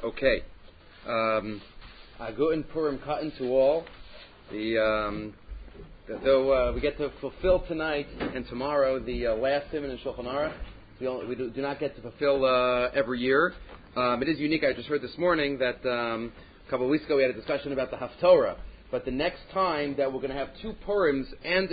Okay. Guten Purim Katan to all. Though we get to fulfill tonight and tomorrow the last Siman in Shulchan Aruch, we do not get to fulfill every year. It is unique. I just heard this morning that a couple of weeks ago we had a discussion about the Haftorah. But the next time that we're going to have two Purims and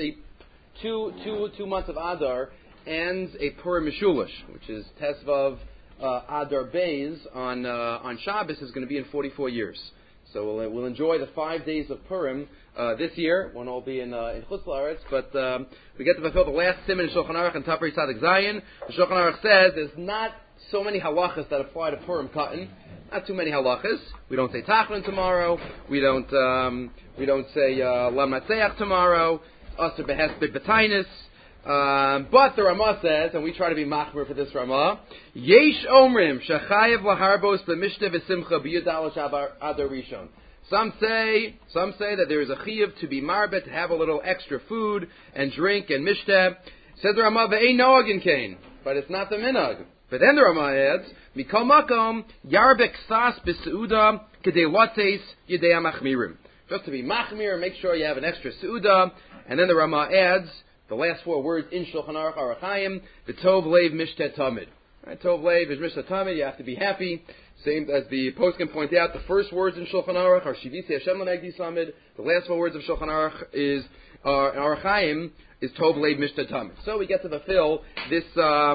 two months of Adar and a Purim Mishulish, which is Tesvav Adar Beis on Shabbos, is going to be in 44 years. So we'll enjoy the 5 days of Purim this year. Won't all be in Chutz La'aretz, but we get to fulfill the last Siman in Shulchan Aruch and Tafrei Tzadik Zayin. The Shulchan Aruch says there's not so many halachas that apply to Purim Katan. Not too many halachas. We don't say Tachlin tomorrow. We don't say Lam Natseach tomorrow. Aser Behesped B'Tainis. But the Ramah says, and we try to be machmer for this Ramah, Yesh Omrim Shachayev Laharbos B'Mishte V'Simcha B'Yudal Adar Rishon. Some say that there is a chiyuv to be marbet, to have a little extra food and drink and mishteh. Says the Ramah, Ve'ein Noagin Kain, but it's not the minhag. But then the Ramah adds, Mikol Makom Yarbek Sas B'Seuda Kedei Lates Yedei Machmirim. Just to be machmir, make sure you have an extra seuda. And then the Ramah adds the last four words in Shulchan Aruch Arachayim, V'tov Leiv Mishtet Tamid. Right, Tov Leiv is Mishtet Tamid. You have to be happy. Same as the post can point out, the first words in Shulchan Aruch are Shivisi Hashem L'Negdi Samid. The last four words of Shulchan Aruch is Arachayim is Tov Leiv Mishtet Tamid. So we get to fulfill this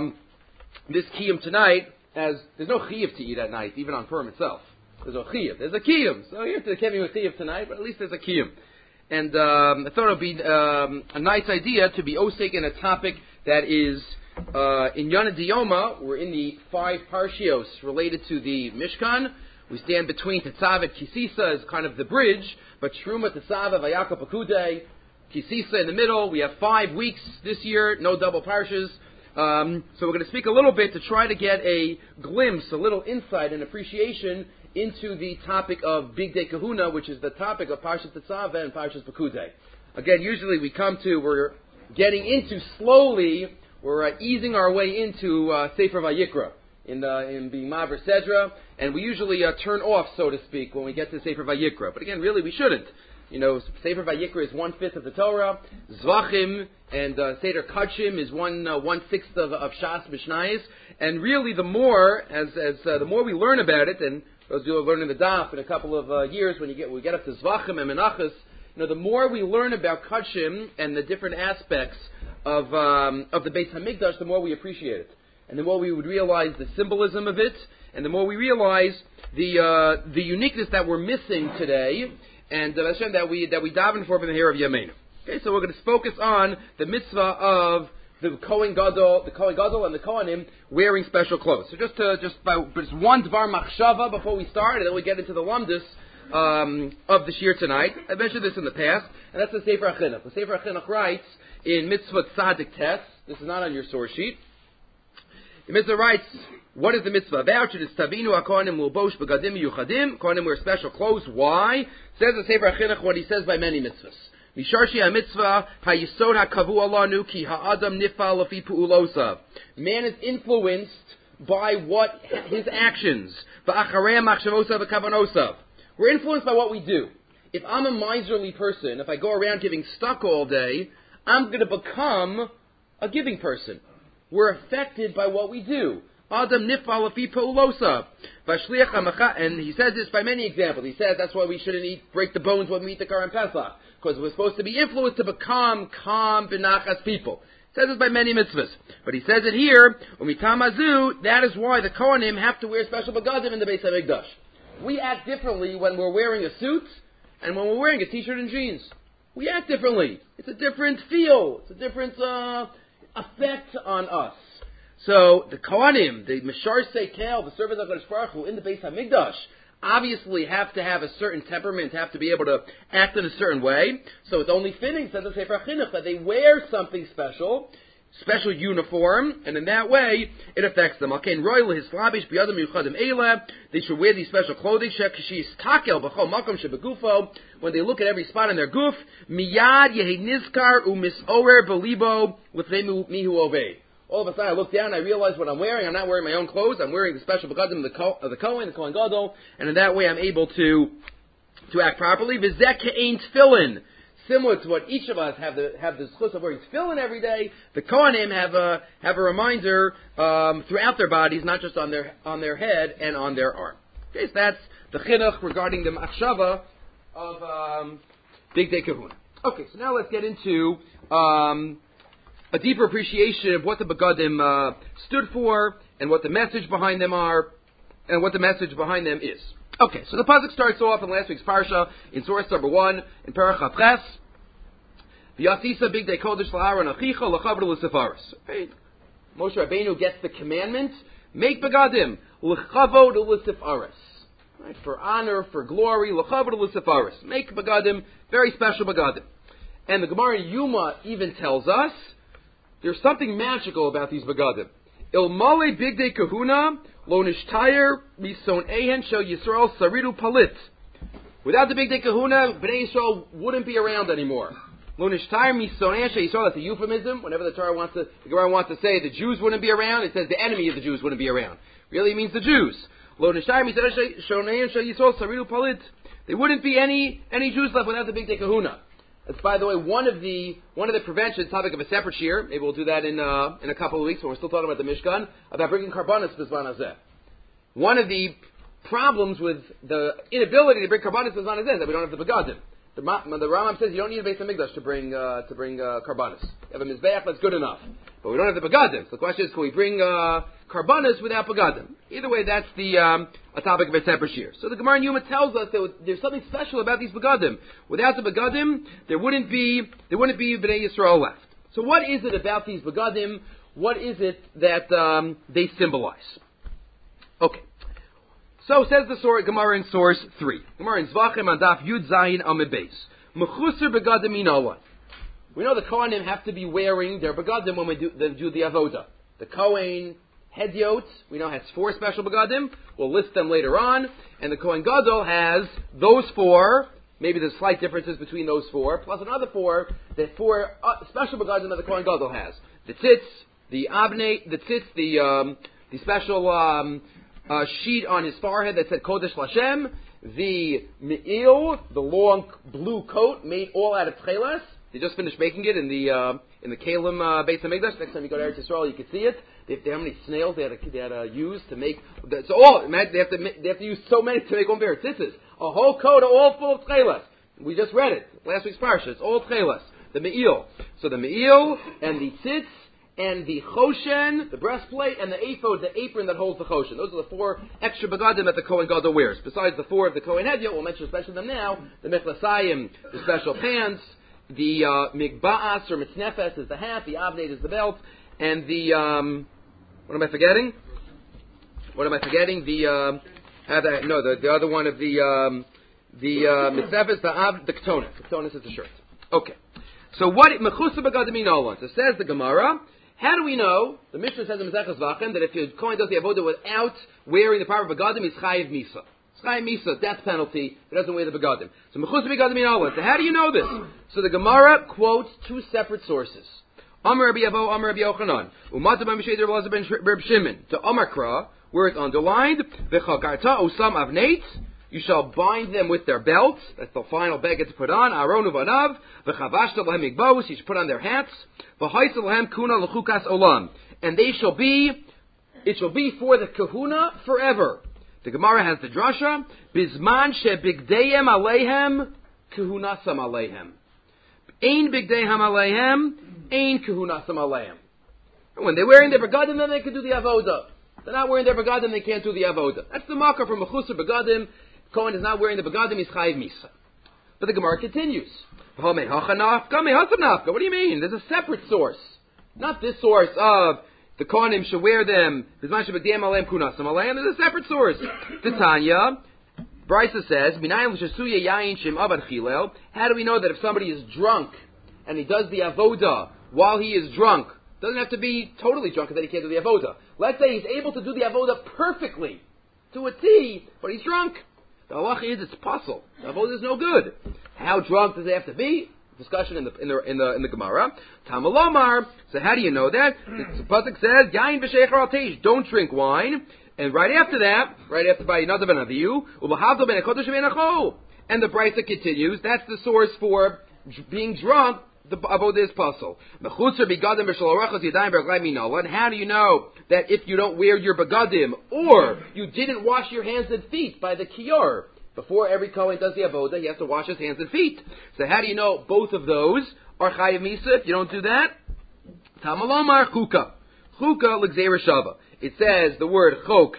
kiyum tonight. As there's no chiyuv to eat at night, even on Purim itself. There's no chiyuv. There's a kiyum. So you have to give me a chiyuv tonight, but at least there's a kiyum. And I thought it would be a nice idea to be osek in a topic that is in Yana Diyoma. We're in the 5 parshios related to the Mishkan. We stand between Tetzav and Kisisa as kind of the bridge, but Shruma, Tetzav, Vayakov, Pekudei, Kisisa in the middle. We have 5 weeks this year, no double parshas. So we're going to speak a little bit to try to get a glimpse, a little insight and appreciation into the topic of Big Day Kahuna, which is the topic of Parshas Tetzaveh and Parshas Pekudei. Again, usually we're getting into slowly, we're easing our way into Sefer Vayikra in being Maver Sedra, and we usually turn off, so to speak, when we get to Sefer Vayikra. But again, really we shouldn't. You know, Sefer Vayikra is 1/5 of the Torah. Zvachim and Seder Kachim is 1/6 of Shas Mishnayos. And really, the more the more we learn about it, and those who are learning the Daf in a couple of years, when we get up to Zvachim and Menachos, the more we learn about Kachim and the different aspects of the Beis Hamikdash, the more we appreciate it, and the more we would realize the symbolism of it, and the more we realize the uniqueness that we're missing today. And Hashem that we daven for in the hair of Yameinu. Okay, so we're going to focus on the mitzvah of the Kohen Gadol and the Kohanim wearing special clothes. So just one dvar machshava before we start, and then we get into the lamdus of the shir tonight. I mentioned this in the past, and that's the Sefer HaChinuch. The Sefer HaChinuch writes in Mitzvah Tzadik Tes. This is not on your source sheet. The mitzvah writes, what is the mitzvah about? It's Tavinu HaKohanim L'bosh Begadim Yuchadim. Kohanim wear special clothes. Why? Says the Sefer HaChinuch what he says by many mitzvahs. Misharshi HaMitzvah HaYisod HaKavu Alanu Ki Ha'adam Nifal Lafi Pu'ulosav. Man is influenced by what his actions. V'acharei Machshavosav V'kavanosav. We're influenced by what we do. If I'm a miserly person, if I go around giving stuck all day, I'm going to become a giving person. We're affected by what we do. Adam nifal afi pa'ulosa. And he says this by many examples. He says that's why we shouldn't break the bones when we eat the Karan Pesach, because we're supposed to be influenced to become calm, benachas people. He says this by many mitzvahs. But he says it here, umitamazu, that is why the Kohanim have to wear special begadim in the Beis HaMikdash. We act differently when we're wearing a suit and when we're wearing a t-shirt and jeans. We act differently. It's a different feel. It's a different effect on us. So the Kohanim, the Mishar Seikel, the servants of HaKadosh Baruch Hu in the Beis HaMikdash, obviously have to have a certain temperament, have to be able to act in a certain way. So it's only fitting, says the Sefer HaChinuch, that they wear something special uniform, and in that way it affects them. They should wear these special clothing when they look at every spot in their goof. All of a sudden I look down, I realize what I'm wearing. I'm not wearing my own clothes. I'm wearing the special begadim of the Kohen Gadol, and in that way I'm able to act properly. V'zeh ke'ein tefillin. Similar to what each of us have the zchus of wearing tefillin every day, the Kohanim have a reminder throughout their bodies, not just on their head and on their arm. Okay, so that's the chinuch regarding the machshava of Bigdei Kehuna. Okay, so now let's get into a deeper appreciation of what the begadim stood for and what the message behind them are and what the message behind them is. Okay, so the pasuk starts off in last week's parsha in source number 1 in Perach Ches. V'yasisa bigdei kodesh la'aron achicha l'chavru l'sefaris. Moshe Rabbeinu gets the commandment: make begadim l'chavod l'sefaris. Right, for honor, for glory, l'chavod l'sefaris. Make begadim, very special begadim. And the Gemara in Yuma even tells us there's something magical about these begadim. Ilmale bigdei kahuna lo nishtayer mison ehen shel Yisrael saridu palit. Without the bigdei kahuna, Bnei Yisrael wouldn't be around anymore. Lo nishtayer mison ehen shel Yisrael. That's a euphemism. Whenever the Gemara wants to say the Jews wouldn't be around, it says the enemy of the Jews wouldn't be around. Really, it means the Jews. Lo nishtayer mison ehen shel Yisrael saridu palit. There wouldn't be any Jews left without the bigdei kahuna. It's, by the way, one of the preventions, topic of a separate shir. Maybe we'll do that in a couple of weeks when we're still talking about the Mishkan, about bringing karbanos b'zman hazeh. One of the problems with the inability to bring karbanos b'zman hazeh is that we don't have the begadim. The Rambam says you don't need a Beis HaMikdash to bring karbanos. You have a mizbeach, that's good enough, but we don't have the begadim. So the question is, can we bring karbanos without begadim? Either way, that's a topic of a separate shir. So the Gemara in Yuma tells us that there's something special about these begadim. Without the begadim, there wouldn't be Bnei Yisrael left. So what is it about these begadim? What is it that they symbolize? Okay. So says the Gemara in source 3. Gemara in Zvachim Adaf Yud Zayin Amid Beis. Mechusar begadim minala. We know the Kohanim have to be wearing their begadim when they do the avoda. The Kohen Hedyot, we know, has 4 special begadim. We'll list them later on. And the Kohen Gadol has those 4. Maybe there's slight differences between those 4, plus another 4. The 4 special begadim that the Kohen Gadol has: the tzitz, the abnei, the tzitz, the special sheet on his forehead that said Kodesh Lashem, the me'il, the long blue coat made all out of tchelas. They just finished making it in the Kalim Beis HaMikdash. Next time you go to Eretz Yisrael, you can see it. They have how many snails they had to use to make. So all imagine they have to use so many to make one pair of tzitzis. A whole coat all full of tchelas. We just read it last week's parsha. It's all tchelas. The me'il. So the me'il and the tzitz and the choshen, the breastplate, and the ephod, the apron that holds the choshen. Those are the 4 extra begadim that the Kohen Gadol wears. Besides the 4 of the Kohen Hedyot, we'll mention especially them now, the mechlasayim, the special pants, the migba'as or mitznefes is the hat, the abneit is the belt, and the, what am I forgetting? The other one of the mitznefes, the ketonis. The ketonis is the shirt. Okay. So what, mechusa begadim minolon. So says the Gemara, how do we know? The Mishnah says in Maseches Vachim that if your Kohen does the avodah without wearing the proper begadim, he's chayiv misa. It's chayiv misa, death penalty. He doesn't wear the begadim. So mechus begadim minolon. So how do you know this? So the Gemara quotes 2 separate sources. Amar Rabbi Avo, Amar Rabbi Yochanan. Umata b'mishay der Elazar ben Reb Shimon. To Amakra, where it's underlined, v'chakarta osam avneit. You shall bind them with their belts. That's the final beggar to put on. Aaron uvanav. V'chavashta lahem migbos. You should put on their hats. V'haitza lahem kuna l'chukas olam. And it shall be for the kahuna forever. The Gemara has the drasha. Bizman shebigdeyem aleihem kahunasam aleihem. Ein bigdeyem aleihem. Ein kahunasam aleihem. When they're wearing their begadim, then they can do the avodah. They're not wearing their begadim, they can't do the avodah. That's the marker from Mechusar begadim. Kohen is not wearing the begadim, he's chayiv misa. But the Gemara continues. What do you mean? There's a separate source. Not this source of the Kohanim should wear them. There's a separate source. Titania, Brisa says, how do we know that if somebody is drunk and he does the avodah while he is drunk, doesn't have to be totally drunk and then he can't do the avodah. Let's say he's able to do the avodah perfectly, to a T, but he's drunk. The halacha is it's puzzle. The avodah is no good. How drunk does it have to be? discussion in the Gemara. Tamalomar. So how do you know that? The pasuk says, "Yain b'sheicher al teish." Don't drink wine. And right after by another ben aviyu, u'b'havdo ben hakodesh ben hacho. And the Brisa continues. That's the source for being drunk. The avodah is puzzle. And how do you know that if you don't wear your begadim or you didn't wash your hands and feet by the kiyor before every kohen does the avodah, he has to wash his hands and feet. So how do you know both of those are chayiv misa if you don't do that? Tamalomar chuka l'gzeira shava. It says the word chok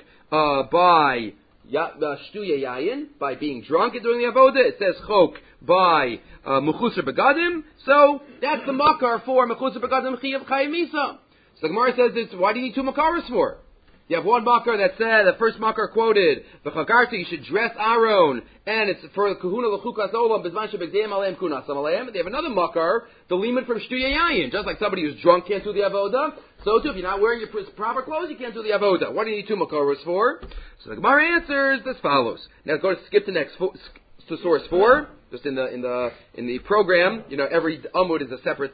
by shtuya yayin, by being drunk and doing the avodah. It says chok by mechusar begadim. So that's the makar for mechusar begadim chayiv misa. So the Gemara says, why do you need two makaras for? You have one makar that said, the first makar quoted, v'chagarta, you should dress Aaron, and it's for kahuna l'chukas olam, b'zman shebegdeim aleim kunasam aleim. They have another makar, the liman from shtuya yayin. Just like somebody who's drunk can't do the avodah, so too, if you're not wearing your proper clothes, you can't do the avodah. What do you need two makaras for? So the Gemara answers as follows. Now go to skip the next to source 4. Just in the program, every amud is a separate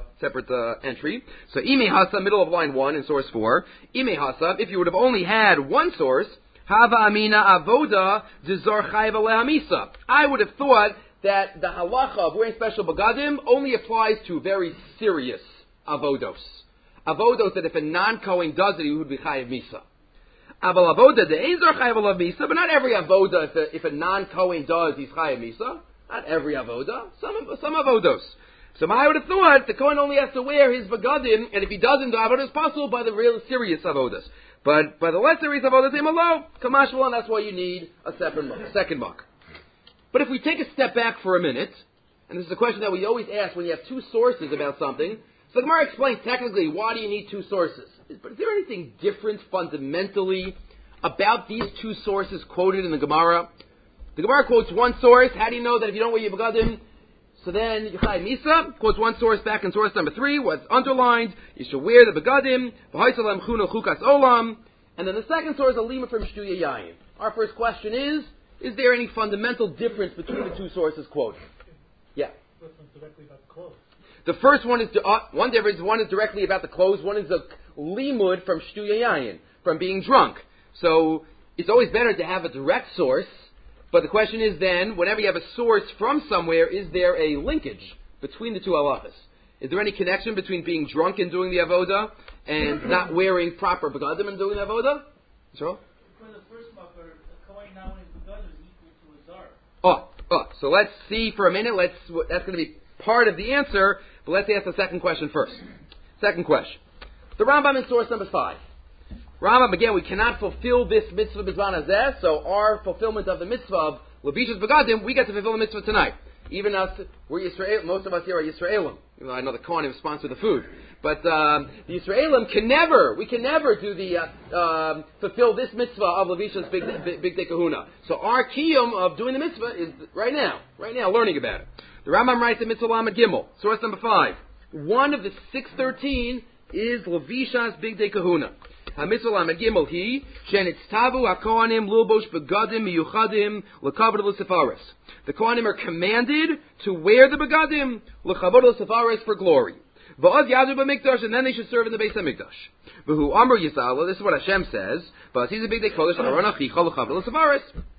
entry. So ime hasa, middle of line 1 in source 4. Ime hasa, if you would have only had one source, hava amina avoda dezor chayv alehamisa. I would have thought that the halacha of wearing special begadim only applies to very serious avodos. Avodos that if a non-kohen does it, he would be chayiv misa. Aval avoda de ezor chayv alehamisa, but not every avoda if a non-kohen does, he's chayiv misa. Not every avodah, some avodos. So I would have thought the Kohen only has to wear his begadim, and if he doesn't, the avodah is possible by the real serious avodas. But by the less serious avodas, imalo, kamashval, and that's why you need a second muck. But if we take a step back for a minute, and this is a question that we always ask when you have two sources about something, so the Gemara explains technically why do you need two sources. But is there anything different fundamentally about these two sources quoted in the Gemara? The Gemara quotes one source. How do you know that if you don't wear your begadim, so then you chayiv misa? Quotes one source back in source number 3. What's underlined? You should wear the begadim. V'haisalem chuna chukas olam. And then the second source, a lima from shtuya yayin. Our first question is there any fundamental difference between the two sources quoted? Yeah. Directly about the clothes. The first one is one difference. One is directly about the clothes. One is a limud from shtuya yayin, from being drunk. So it's always better to have a direct source. But the question is then, whenever you have a source from somewhere, is there a linkage between the two halachas? Is there any connection between being drunk and doing the avodah and not wearing proper begadim and doing the avodah? Sure. For the first makar, the kohen now in his begadim is equal to a zar. So let's see for a minute. That's going to be part of the answer, but let's ask the second question first. Second question. The Rambam in source number 5. Rambam, again, we cannot fulfill this mitzvah b'zman hazeh, so our fulfillment of the mitzvah of Levishas begadim, we get to fulfill the mitzvah tonight. Even us, we're Yisrael, most of us here are Yisraelim. Even though I know the Kohanim sponsor the food. But the Yisraelim we can never do the, fulfill this mitzvah of Levishas Big Day Kahuna. So our kiyum of doing the mitzvah is right now, learning about it. The Rambam writes in Mitzvah Lamed Gimel, source number 5. One of the 613 is Levishas Big Day Kahuna. HaMitzvah Lamed Gimel hi shenitztavu haKohanim lubosh begadim miyuchadim lekavod l'sefaris. The Kohanim are commanded to wear the begadim lekavod l'sefaris for glory. V'od yadu b'mikdash, and then they should serve in the Beis Hamikdash. V'hu amru Yisrael. This is what Hashem says. But he's a big day kodesh aron achicha lekavod l'sefaris.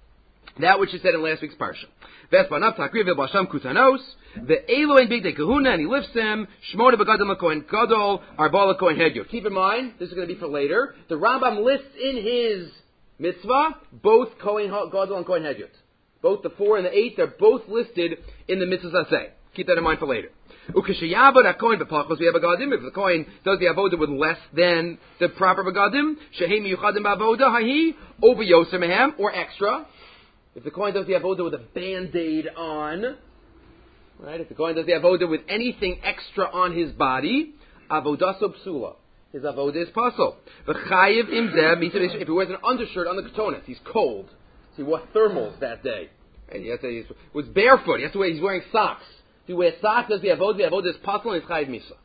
That which is said in last week's parsha. V'espanav takriv v'basham kutanos. Ve'elu ein big day kahuna, and he lifts them. Shmona begadim l'kohen gadol, arba l'kohen hedyot. Keep in mind, this is going to be for later. The Rambam lists in his mitzvah both kohen gadol and kohen hedyot. Both the 4 and the 8, they're both listed in the mitzvah say. Keep that in mind for later. Ukeshiyabod hakohen b'pachos v'begadim. If the kohen does the avodah with less than the proper begadim, shehem miyuchadim b'avodah hahi, over yoser mehem, or extra. If the Kohen does the avodah with a Band-Aid on, right? If the Kohen does the avodah with anything extra on his body, avodaso psula. His avodah is pasul. V'chayiv imzeh, if he wears an undershirt on the ketonis, he's cold. So he wore thermals that day. And he was barefoot. He's wearing socks. If he wears socks, does the avodah is pasul and it's chayiv misa.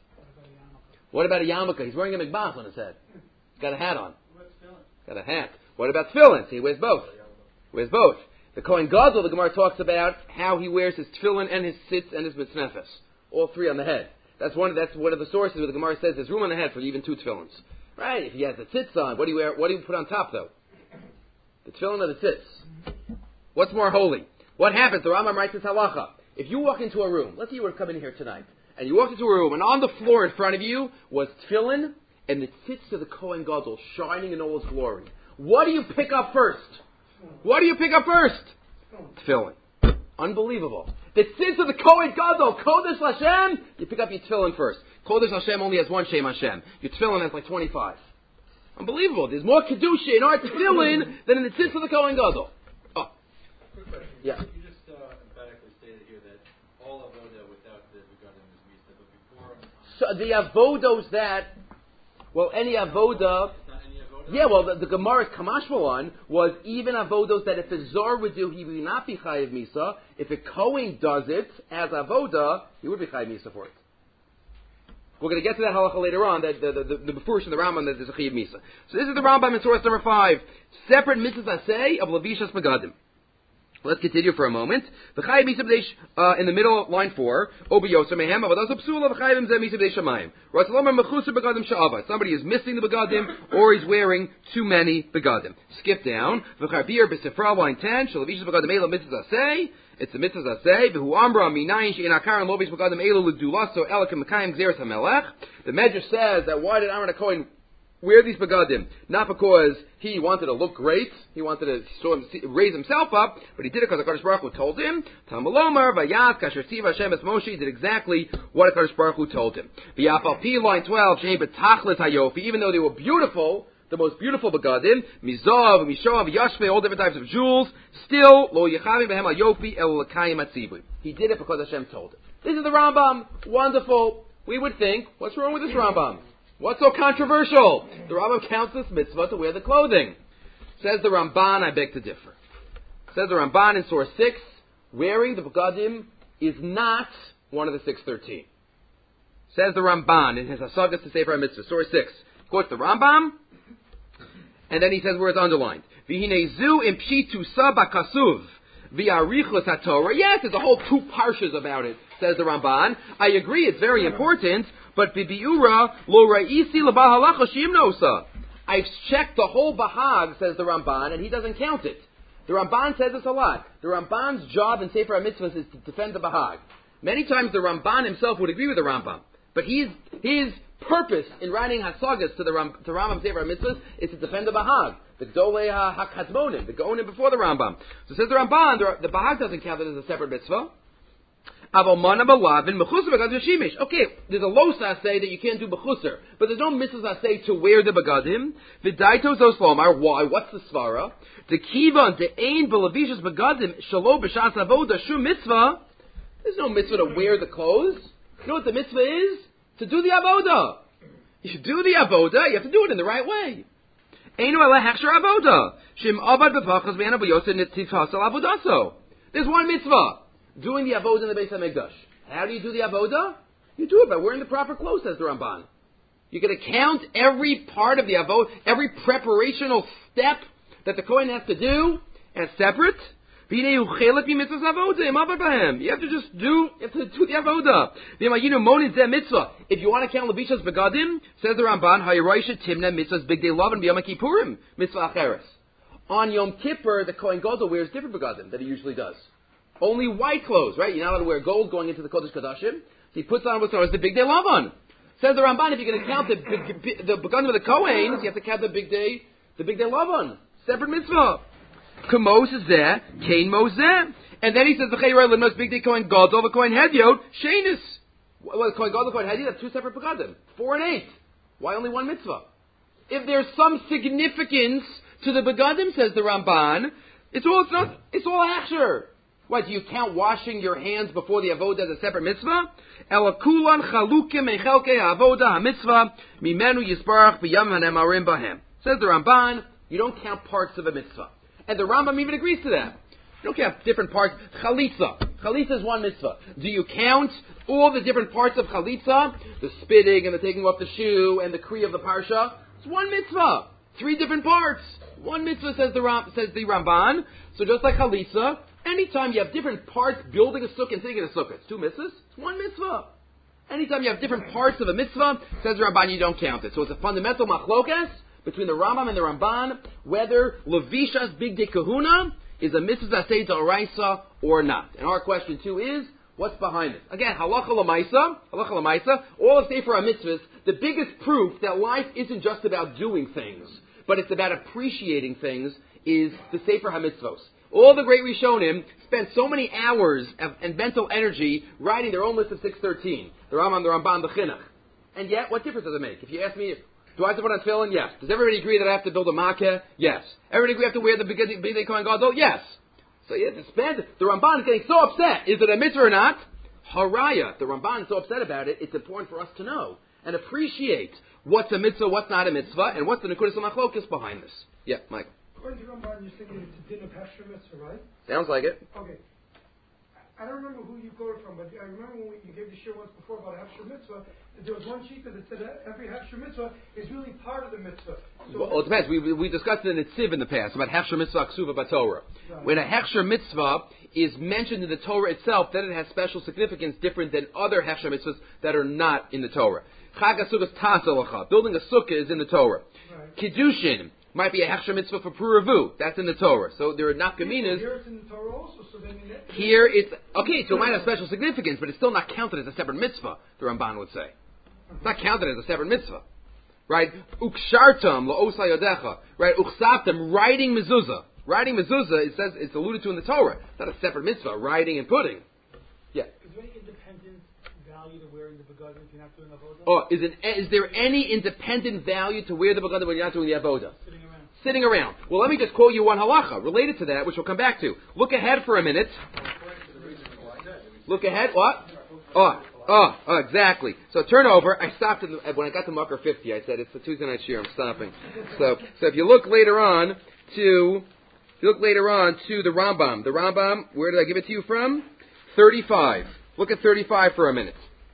What about a yarmulke? He's wearing a mikbas on his head. He's got a hat on. Got a hat. What about tefillin? He wears both. The Kohen Gadol, the Gemara talks about how he wears his tefillin and his sitz and his mitznefes. all three on the head. That's one of the sources where the Gemara says there's room on the head for even two tefillins. Right? If he has the tzitz on, what do you wear? What do you put on top though? The tefillin or the tzitz? What's more holy? What happens? The Rambam writes this halacha. If you walk into a room, let's say you were to come in here tonight, and you walked into a room, and on the floor in front of you was tefillin and the tzitz of the Kohen Gadol shining in all its glory. What do you pick up first? What do you pick up first? Tefillin. Unbelievable. The tzitz of the Kohen Gadol, Kodesh Hashem, you pick up your tefillin first. Kodesh Hashem only has one Shem Hashem. Your tefillin has like 25. Unbelievable. There's more kedusha in our tefillin than in the tzitz of the Kohen Gadol. Oh. Quick question. Yeah. You just emphatically stated here that all avoda without the begotten is misa, but before... So the avodos that, well, any avoda... It's not any avoda? Yeah, well, the Gemara's Kamashmalan was even avodos that if a Zor would do, he would not be chayiv misa. If a Kohen does it as avoda, he would be chayiv misa for it. We're going to get to that halacha later on, that the Befurish and the Rambam, that there's a chayiv misa. So this is the Rambam in source number 5. Separate mitzvahs asay of Levishas Begadim. Let's continue for a moment. The chayiv misa b'dei in the middle, line 4. Obi yoser mehem avadas psula v'chayivim zeh misa b'dei shamayim. Ratzalomer mechuser begadim sha'ava. Somebody is missing the begadim, or he's wearing too many begadim. Skip down. V'charbir b'sifra, line 10. Shalavishas begadim ela mitzvahs asay. It's the mitzvahs asay. V'hu amra minayin she'in akaran lovis begadim ela l'dulaso elakim mekayim gzeres hamelech. The Medrash says that why did Aaron HaKohen wear these begadim? Not because he wanted to look great, he wanted to raise himself up, but he did it because HaKadosh Baruch Hu told him. Talmud vayat kasher tziva Hashem es Moshe, did exactly what HaKadosh Baruch Hu told him. V'yafal pi, line 12, shein betachlis hayofi, even though they were beautiful, the most beautiful begadim, mizav, mishav, yashve, all different types of jewels, still, lo yechavim behem hayofi el l'kayim atzibui. He did it because Hashem told him. This is the Rambam. Wonderful. We would think, what's wrong with this Rambam? What's so controversial? The Rambam counts this mitzvah to wear the clothing. Says the Ramban, I beg to differ. Says the Ramban in source 6, wearing the begadim is not one of the 613. Says the Ramban in his Hasagas to Sefer HaMitzvah, source 6. Quotes the Rambam, and then he says where it's underlined. V'hinezu im pshitu sa bakasuv v'arichus haTorah. Yes, there's a whole 2 parshas about it, says the Ramban. I agree, it's very important, but bibiura lo ra'isi l'bal halacha shimnosa. I've checked the whole Bahag, says the Ramban, and he doesn't count it. The Ramban says this a lot. The Ramban's job in Sefer HaMitzvahs is to defend the Bahag. Many times the Ramban himself would agree with the Rambam, but his purpose in writing Hasagas to Rambam Sefer HaMitzvahs is to defend the Bahag, the Gdolei HaKatmonim, the Gaonim before the Rambam. So says the Ramban, the Bahag doesn't count it as a separate mitzvah. Okay, there's a losa say that you can't do bechusar, but there's no mitzvah say to wear the begadim. V'daito zoslomar. Why? What's the svara? The kivan the ein b'levishes begadim shalo b'shas avoda shum mitzvah. There's no mitzvah to wear the clothes. You know what the mitzvah is? To do the avoda. You should do the avoda. You have to do it in the right way. Einu ala hechsher avoda shim avad b'pachas v'ena b'yoseh nitzvah sal avodaso. There's one mitzvah. Doing the avodah in the Beis HaMikdash. How do you do the avodah? You do it by wearing the proper clothes, says the Ramban. You're going to count every part of the avodah, every preparational step that the Kohen has to do as separate. You have to just do the avodah. If you want to count Levishas Begadim, says the Ramban, Hayroisha Timna Mitzvahs Big Day Love and B'Yom Kippurim Mitzvah Acheres. On Yom Kippur, the Kohen Gadol wears different Begadim than he usually does. Only white clothes, right? You're not allowed to wear gold going into the Kodesh Kodashim. So he puts on what's known as the Big Day Lavan. Says the Ramban, if you're going to count the Begadim of the Kohen, you have to count the Big Day Lavan. Separate mitzvah. Kamos is there, Kain Moseh. And then he says, the Chayra Limnos Big Day Kohen Gadol, the Kohen Hedyot, Shainis. Well, the Kohen Gadol, the Kohen Hedyot have 2 separate Begadim. 4 and 8. Why only one mitzvah? If there's some significance to the Begadim, says the Ramban, it's all Asher. What, do you count washing your hands before the avodah as a separate mitzvah? Elakulan chalukim mechelke avodah ha-mitzvah mimenu yisbarach b'yam hanemarim bahem. Says the Ramban, you don't count parts of a mitzvah. And the Rambam even agrees to that. You don't count different parts. Chalitza. Chalitza is one mitzvah. Do you count all the different parts of chalitza? The spitting and the taking off the shoe and the kri of the parsha? It's one mitzvah. 3 different parts. One mitzvah, says the Ramban. So just like chalitza, anytime you have different parts building a sukkah and sitting in a sukkah, it's 2 mitzvahs. It's one mitzvah. Anytime you have different parts of a mitzvah, says the Ramban, you don't count it. So it's a fundamental machlokas between the Rambam and the Ramban whether Levishas Bigdei Kahuna is a mitzvah aseh d'oraisa or not. And our question too is, what's behind it? Again, halacha l'maisa, all of Sefer HaMitzvahs, the biggest proof that life isn't just about doing things, but it's about appreciating things, is the Sefer HaMitzvos. All the great Rishonim spent so many hours and mental energy writing their own list of 613. The Rambam, the Ramban, the Chinuch. And yet, what difference does it make? If you ask me, do I have to put on tefillin? Yes. Does everybody agree that I have to build a makkah? Yes. Everybody agree I have to wear the Bigdei Kohen Gadol? Yes. So yeah, the Ramban is getting so upset. Is it a mitzvah or not? Haraya. The Ramban is so upset about it, it's important for us to know and appreciate what's a mitzvah, what's not a mitzvah, and what's the nekudas machlokas behind this. Yeah, Michael. According to Ramban, you're saying it's a din of Hechsher Mitzvah, right? Sounds like it. Okay. I don't remember who you quoted from, but I remember when you gave the shir once before about Hechsher Mitzvah, that there was one sheet that said that every Hechsher Mitzvah is really part of the mitzvah. So well, it depends. We discussed it in Tziv in the past about Hechsher Mitzvah Ksuva B'Torah. Right. When a Hechsher Mitzvah is mentioned in the Torah itself, then it has special significance different than other Hechsher Mitzvahs that are not in the Torah. Chag HaSukkos Tasalacha. Building a sukkah is in the Torah. Right. Kiddushin might be a Hechsher Mitzvah for Puravu. That's in the Torah. So there are nafkaminas. Here it's in the Torah also, so then Here it's, okay, so it might have special significance, but it's still not counted as a separate mitzvah, the Ramban would say. It's not counted as a separate mitzvah. Right? Ukshartam la'osa yodecha. Right? Uksaptam, writing mezuzah. Writing mezuzah, it says, it's alluded to in the Torah. It's not a separate mitzvah, writing and putting. Yeah. Is there any independent value to wearing the begadim if you're not doing avodah? Oh, is there any independent value to wear the begadim when you're not doing the avodah? Sitting around. Well, let me just quote you one halacha related to that, which we'll come back to. Look ahead for a minute. Look ahead. What? Exactly. So turn over. I stopped when I got to Makar 50. I said it's the Tuesday night shiur. I'm stopping. So if you look later on to the Rambam, where did I give it to you from? 35. Look at 35 for a minute.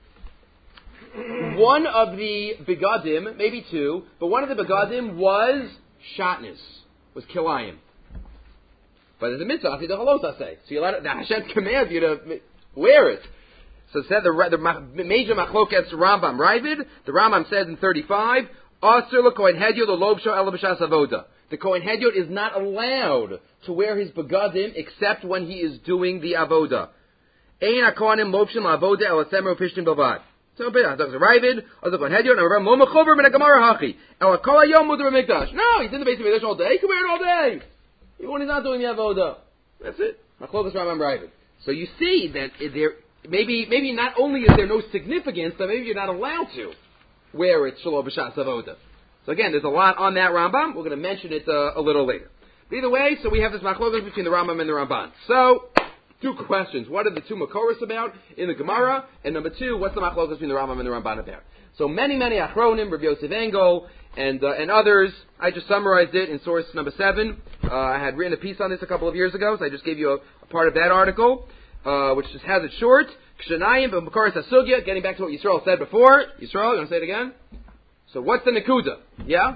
One of the begadim, maybe two, but one of the begadim was shatnez, was kilayim. But there's a mitzvah, I say. So you're allowed to, Hashem commands you to wear it. So it said the major machlokas Rambam Ravid, the Rambam says in 35, Asur l'kohen hedyot l'lobsho ela b'shas avoda. The kohen hedyot is not allowed to wear his begadim except when he is doing the avoda. Ein hakohanim lobshin la'avoda ela semer u'pishtim bavad. So Ravid, Kohen hedyot, and Rambam lo mechover min haGemara hachi. Ela kol hayom mutar b'mikdash. No, he's in the base of Mikdash all day. He can wear it all day. Even when he's not doing the avoda. That's it. Machlokas Rambam Ravid. So you see that there. Maybe not only is there no significance, but maybe you're not allowed to wear it shalom b'shas avoda. So again, there's a lot on that Rambam. We're going to mention it a little later. But either way, so we have this machlokas between the Rambam and the Ramban. So, two questions. What are the two makoros about in the Gemara? And number two, what's the machlokas between the Rambam and the Ramban about? So many achronim, Rabbi Yosef Engel, and others. I just summarized it in source number 7. I had written a piece on this a couple of years ago, so I just gave you a part of that article. Which just has it short. Kshanayim b'makaras hasugya. Getting back to what Yisrael said before. Yisrael, you want to say it again? So what's the nekuda? Yeah?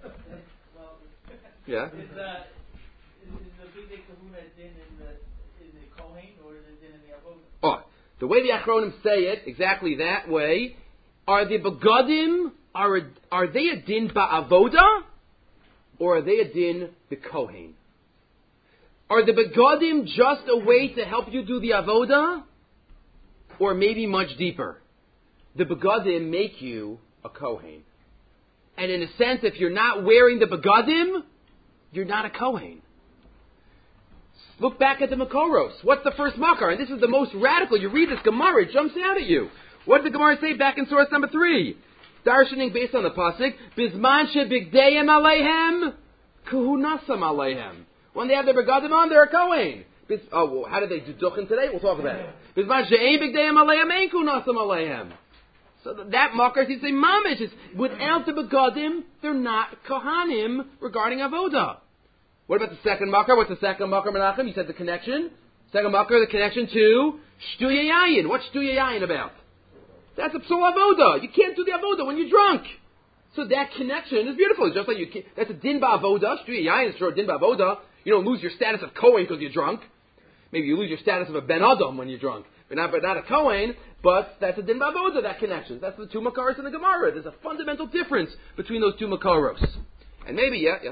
Yeah? Is the Bigdei Kahuna din in the Kohen or is it din in the avodah? Oh, the way the Achronim say it, exactly that way. Are the begadim, are they a din ba'avoda? Or are they a din b'kohen? Are the begadim just a way to help you do the avoda? Or maybe much deeper? The begadim make you a kohen. And in a sense, if you're not wearing the begadim, you're not a kohen. Look back at the makoros. What's the first makar? And this is the most radical. You read this Gemara, it jumps out at you. What did the Gemara say back in source number 3? Darshaning based on the pasuk, Bizman shebigdeyim aleihem, kuhunasam aleihem. When they have their begadim on, they're a kohen. How did they do duchen today? We'll talk about it. Bizman she'ein bigdeyim aleihem, ein kuhunasam aleihem. So that makar, he say mamish is without the begadim, they're not kohanim regarding avoda. What about the second makar? What's the second makar, Menachem? You said the connection. Second makar, the connection to shtuya yayin. What's shtuya yayin about? That's a psul avoda. You can't do the avoda when you're drunk. So that connection is beautiful. It's just like that's a din ba'avoda. Shtuya yayin is for a din ba'avoda. You don't lose your status of kohen because you're drunk. Maybe you lose your status of a ben adam when you're drunk. but not a Kohen, but that's a din b'avoda, that connection. That's the two makaros in the Gemara. There's a fundamental difference between those two makaros. And maybe, yes?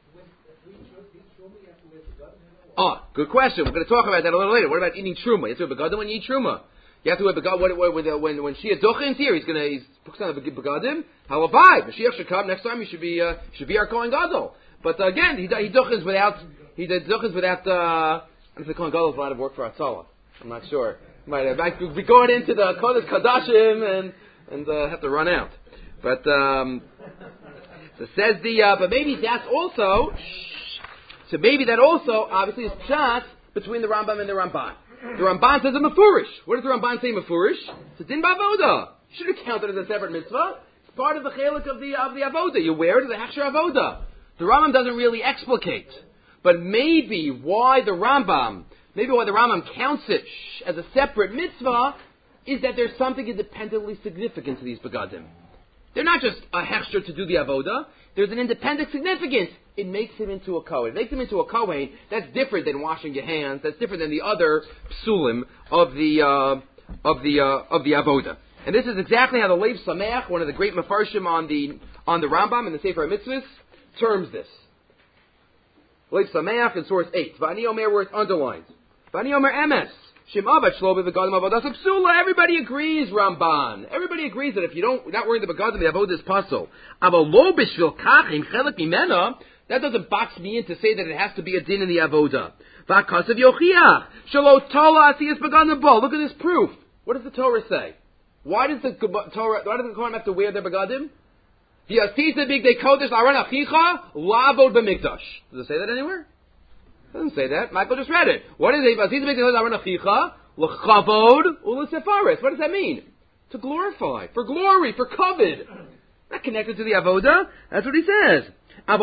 Good question. We're going to talk about that a little later. What about eating truma? You have to have begadim when you eat truma. You have to have begadim when Shia Dochin's here. He's focused on the begadim. Halavai, Mashiach should come next time. He should be our Kohen Gadol. But again, he Dochins without. I don't know if the Kohen Gadol is a lot of work for Atzala. I'm not sure. Might be going into the Kodesh Kadashim and have to run out. But so says but maybe that's also. So maybe that also obviously is pshat between the Rambam and the Ramban. The Ramban says a mefurish. What does the Ramban say mefurish? It's a din b'avoda. You should have counted it as a separate mitzvah. It's part of the chelik of the avoda. You wear it as a hechsher avoda. The Rambam doesn't really explicate, but maybe why the Rambam counts it as a separate mitzvah is that there's something independently significant to these begadim. They're not just a hechsher to do the avoda. There's an independent significance. It makes him into a kohen. It makes him into a kohen. That's different than washing your hands. That's different than the other psulim of the avoda. And this is exactly how the Lev Sameach, one of the great mefarshim on the Rambam in the Sefer HaMitzvahs, terms this. Lev Sameach in source 8. V'ani omer, where it's underlined. V'ani omer emes. Shemavat shlo begadim avodas psula. Everybody agrees, Ramban. Everybody agrees that if you're not wearing the begadim, the avodah is pasul. Aval lo b'shvil kachim chelek mimena. That doesn't box me in to say that it has to be a din in the avoda. V'akasav yochiach shelo tola asiyas begadim bo. Look at this proof. What does the Torah say? Why does the Kohen have to wear their begadim? V'yasisa bigdei kodesh l'aron achicha lavod b'mikdash. Does it say that anywhere? It doesn't say that. Michael just read it. What is it? V'yasisa bigdei kodesh l'aron achicha l'chavod u'lesefaris. What does that mean? To glorify, for glory, for kavod. Not connected to the avoda. That's what he says. To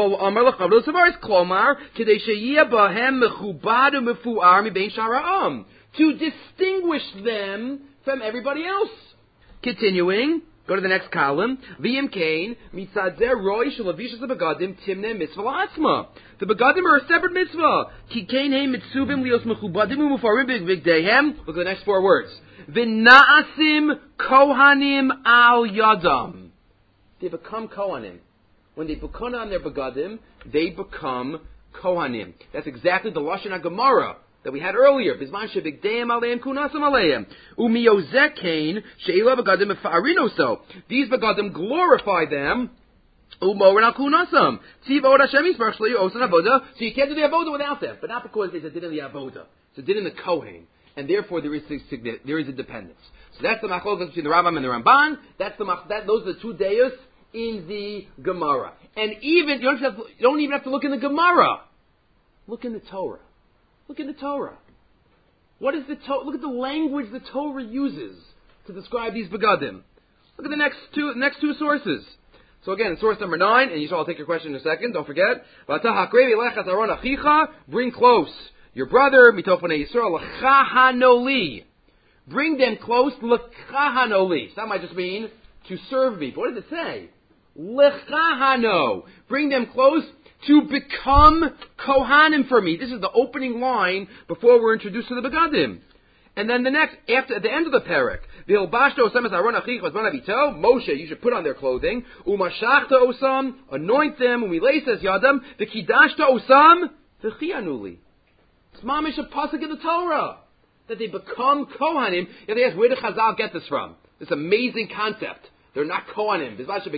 distinguish them from everybody else. Continuing, go to the next column. The begadim are a separate mitzvah. Look at the next four words. V'na'asim kohanim al yadam. They become kohanim. When they become on their begadim, they become kohanim. That's exactly the Lashon HaGemara that we had earlier. Bisman shebigdeim aleim kunasam aleim. Umiyozekein she'ila begadim mefarinoso. These begadim glorify them. Umorin al kunasam. Tziv od Hashem yisbarach shlo yosan avoda. So you can't do the avoda without them. But not because there's a din in the avoda. It's a din in the kohen. And therefore there is a dependence. So that's the machlokes between the Rambam and the Ramban. Those are the two deos in the Gemara. And even you don't even have to look in the Gemara. Look in the Torah. Look in the Torah. What is the Look at the language the Torah uses to describe these begadim. Look at the next two sources. So again, source number 9, and I'll take your question in a second. Don't forget. Bring close your brother. Bring them close. L'chahanoli. So that might just mean to serve me. But what does it say? L'chahano. Bring them close to become kohanim for me. This is the opening line before we're introduced to the begadim. And then at the end of the parak, Moshe, you should put on their clothing. Umashachta osam, anoint them. Umilei says yadam. V'kidashta osam, v'chianuli. It's mamish a pasuk in the Torah that they become kohanim. If they ask, where did Chazal get this from? This amazing concept. They're not kohanim. It's a pasuk.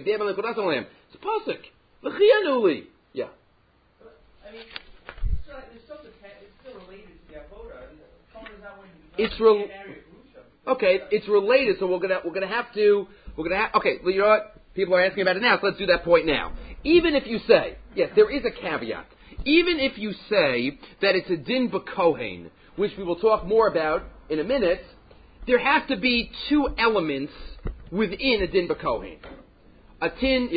V'chianuli. Yeah. I mean, it's still related to the avoda. It's related. So we're gonna have. Okay, well, you know what? People are asking about it now, so let's do that point now. Even if you say, yes, there is a caveat. Even if you say that it's a din b'kohen, which we will talk more about in a minute, there has to be two elements within a din b'kohen. A din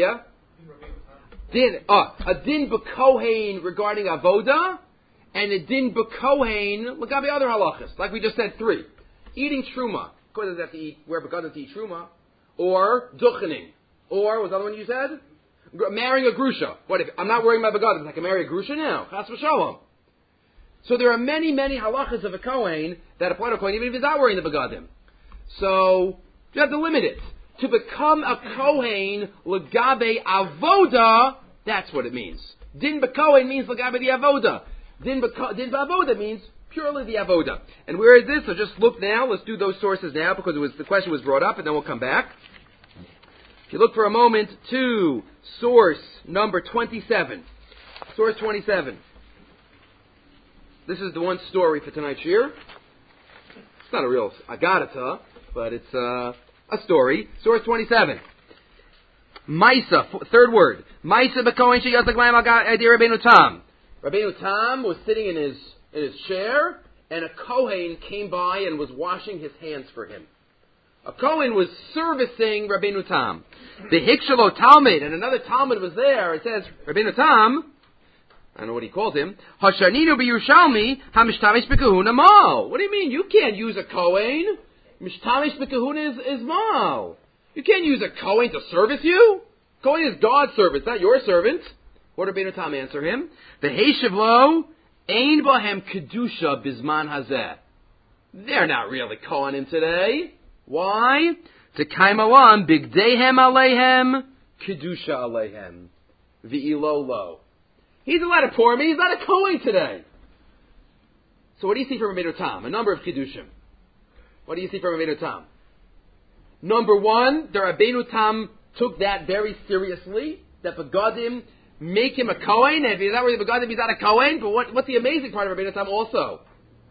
b'kohen regarding avoda, and a din b'kohen l'gabe other halachas. Like we just said, 3. Eating truma. Kohen doesn't have to wear begadim to eat truma. Or duchening. Or, what's the other one you said? Marrying a grusha. What if I'm not wearing my begadim? I can marry a grusha now. Chas v'shalom. So there are many, many halachas of a Kohen that apply to a Kohen even if he's not wearing the begadim. So you have to limit it. To become a Kohen legabe avoda, that's what it means. Din b'Kohen means legabe the avoda. Din b'avoda means purely the avoda. And where is this? So just look now. Let's do those sources now because the question was brought up, and then we'll come back. If you look for a moment to source number 27. Source 27. This is the one story for tonight's year. It's not a real agadata, but it's a story. Source 27. Maisa, third word. Maisa b'Kohen sheyazak layim al adi Rabbeinu Tam. Rabbeinu Tam was sitting in his chair, and a Kohen came by and was washing his hands for him. A Kohen was servicing Rabbeinu Tam. The Hikshalo Talmud, and another Talmud was there. It says, Rabbeinu Tam, I don't know what he called him, Hashaninu b'Yerushalmi hamishtamish b'kahuna mal. What do you mean? You can't use a Kohen. Mishtamish b'kahuna is mal. You can't use a Kohen to service you. Kohen is God's servant, not your servant. What did Rabbeinu Tam answer him? The Heishevlo ein bahem kedusha bizman hazeh. They're not really Kohanim today. Why? To kaimalam bigdehem aleihem kedusha aleihem v'ilolo. He's allowed to pour me. He's not a Kohen today. So what do you see from Rabbeinu Tam? A number of kedushim. What do you see from Rabbeinu Tam? Number one, the Rabbeinu Tam took that very seriously. That begadim make him a Kohen. If he's not really begadim, he's not a Kohen. But what's the amazing part of Rabbeinu Tam also?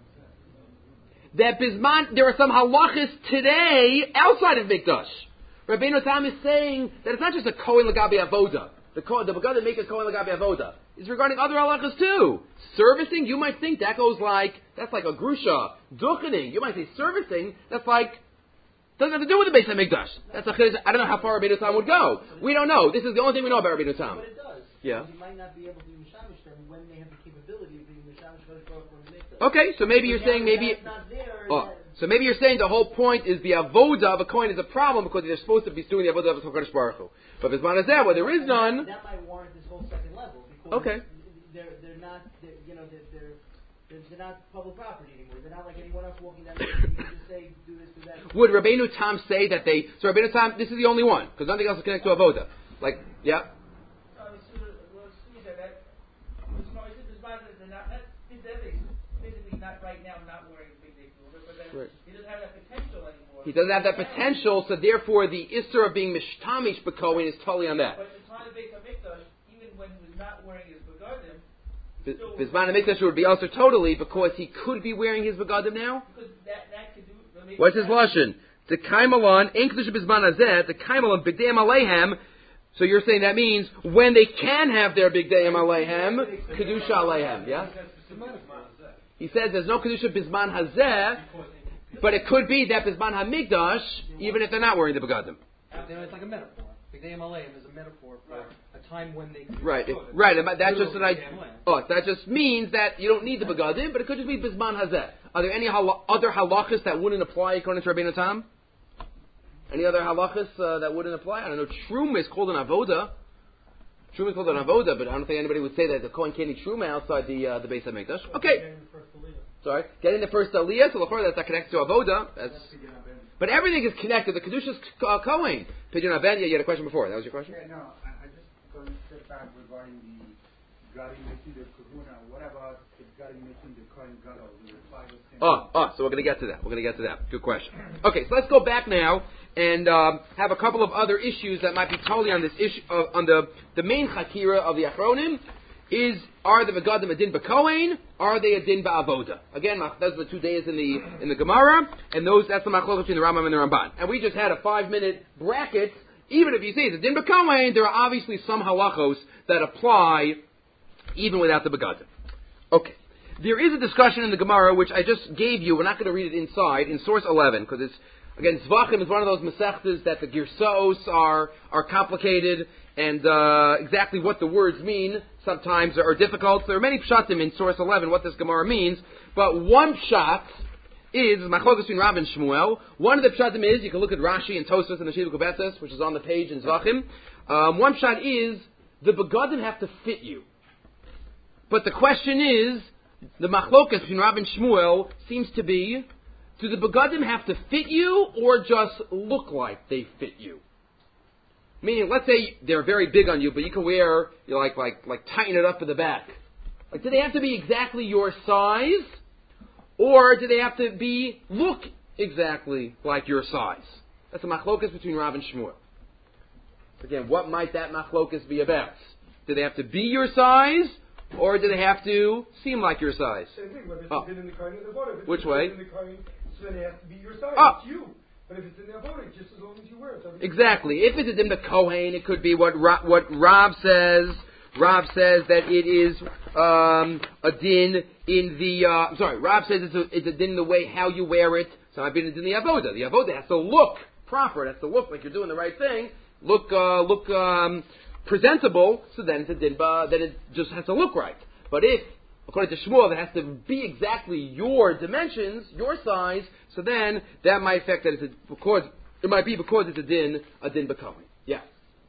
That Bisman, there are some halachas today outside of Mikdash. Rabbeinu Tam is saying that it's not just a Kohen Lagabi Avoda. The begadim make a Kohen Lagabi Avoda. It's regarding other halachas too. Servicing, you might think that's like a grusha. Duchening, you might say servicing, doesn't have to do with the Beis HaMikdash. I don't know how far Rabbeinu Tam would go. We don't know. This is the only thing we know about Rabbeinu Tam. But it does. Yeah. You might not be able to be Mishamish them when they have the capability of being Mishamish from the Mikdash. Okay, so maybe you're saying so maybe you're saying the whole point is the avoda of a coin is a problem because they're supposed to be doing the avoda of a Kodesh Baruch Hu. But if it's where there is none, that might warrant this whole second level because okay. They're not public property anymore. They're not like anyone else walking down the street. You can just say do this, do that. Would Rabbeinu Tam say that they? So Rabbeinu Tam, this is the only one because nothing else is connected to avoda. Like, yeah. Physically not right now, not wearing a big but right. He doesn't have that potential anymore. He doesn't have that potential, so therefore the Isser of being Mishtamish B'Kohen is totally on that. But it's not a big Mikdash, even when he was not wearing his begadim. Bisman HaMikdash would be also totally because he could be wearing his begadim now. Because that could do. What's his lashon? The Kaimalon, Ein Kedusha Bisman Hazeh, the Kaimalon B'Gdeim Aleihem. So you're saying that means when they can have their B'Gdeim Aleihem, Kedusha Aleihem, yeah? He says there's no Kedusha Bisman Hazeh, but it could be that Bisman HaMikdash, even if they're not wearing the begadim. It's like a metaphor. B'Gdeim Aleihem is a metaphor for a time when they can right. That just means that you don't need the begadim, but it could just be Bisman Hazeh. Are there any other halachas that wouldn't apply according to Rabbeinu Tam? Any other halachas that wouldn't apply? I don't know. Truma is called an avoda. Truma is called an avoda, but I don't think anybody would say that the Kohen can't eat truma outside the Beis HaMikdash. Okay. Sorry. Getting the first aliyah, so that's not connected to avoda. But everything is connected. The Kedusha's Kohen. Pidyon Aben, you had a question before. That was your question? Yeah, no. I just going to step back regarding the Gadi making the Kahuna. What about the Gadi making the Kohen Gadol? So we're going to get to that. Good question. Okay, so let's go back now and have a couple of other issues that might be totally on this issue, on the main chakira of the Achronim. Are the Begadim a din b'Kohen? Are they a din ba'avoda? Again, those are the 2 days in the Gemara, and that's the machlokes between the Rambam and the Ramban. And we just had a 5-minute bracket. Even if you say it's a din b'Kohen, there are obviously some halachos that apply even without the Begadim. Okay. There is a discussion in the Gemara, which I just gave you. We're not going to read it inside, in source 11, because it's, again, Zvachim is one of those Masechtas that the Girsos are complicated, and exactly what the words mean sometimes are difficult. So there are many pshatim in source 11, what this Gemara means, but one pshat is Machlokes between Rav and Shmuel. One of the pshatim is, you can look at Rashi and Tosfos and the Shiva Kubetzes, which is on the page in Zvachim. One pshat is, the Begadim have to fit you. But the question is, the machlokas between Rav and Shmuel seems to be, do the begadim have to fit you or just look like they fit you? Meaning, let's say they're very big on you, but you can wear, tighten it up at the back. Like, do they have to be exactly your size? Or do they have to look exactly like your size? That's a machlokas between Rav and Shmuel. Again, what might that machlokas be about? Do they have to be your size? Or do they have to seem like your size? Same thing, whether it's in the Kohen or the Voda. Which way? In the Kohen, so then they have to be your size. Oh. It's you. But if it's in the Voda, just as long as you wear it. Exactly. If it's in the Kohen, it could be what Rav says. Rav says that it is a din in the. Rav says it's a din in the way how you wear it. So I've been in the avoda. The avoda has to look proper. It has to look like you're doing the right thing. Look presentable. So then it's a din. Then it just has to look right. But if, according to Shmuel, it has to be exactly your dimensions, your size. So then that might affect that it might be because it's a din becoming. Yeah.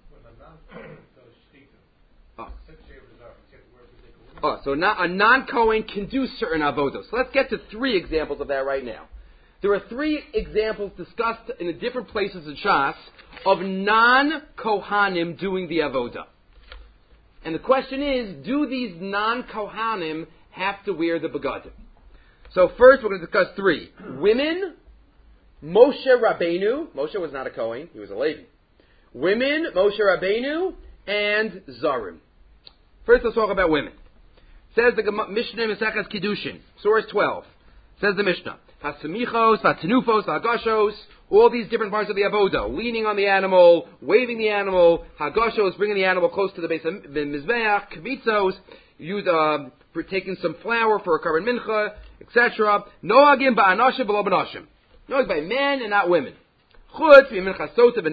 So a non-Kohen can do certain avodos. So let's get to 3 examples of that right now. There are 3 examples discussed in the different places in Shas of non-Kohanim doing the avodah. And the question is, do these non-Kohanim have to wear the begadim? So first we're going to discuss 3. Women, Moshe Rabbeinu. Moshe was not a Kohen, he was a Levi. Women, Moshe Rabbeinu, and Zarim. First let's talk about women. Says the Mishnah Mesechus Kiddushin, source 12. Says the Mishnah, Hasamichos, Vatanufos, Hagashos, all these different parts of the avodah, leaning on the animal, waving the animal, Hagashos, bringing the animal close to the base of the Mizbeach, Kvitzos, taking some flour for a carbon mincha, etc. Noagim ba'anashim below b'nashim. Noag by men and not women. Except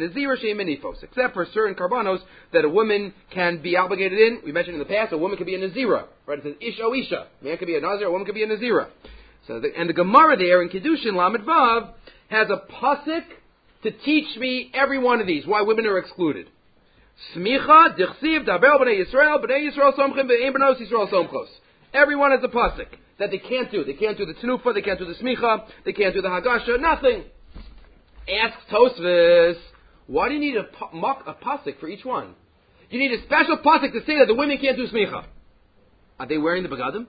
for certain karbanos that a woman can be obligated in. We mentioned in the past, a woman can be a nazira. Right? It says ish o isha. A man can be a nazir, a woman can be a nazira. And the Gemara there in Kiddushin Lamed Vav has a pasuk to teach me every one of these, why women are excluded. Smicha, dichsiv, daber b'nei Yisrael somchim, be'ein b'nos Yisrael somchos. Everyone has a pasuk that they can't do. They can't do the tenufa, they can't do the smicha, they can't do the hagasha, nothing. Asks Tosfos, why do you need a pasuk for each one? You need a special pasuk to say that the women can't do smicha. Are they wearing the begadim?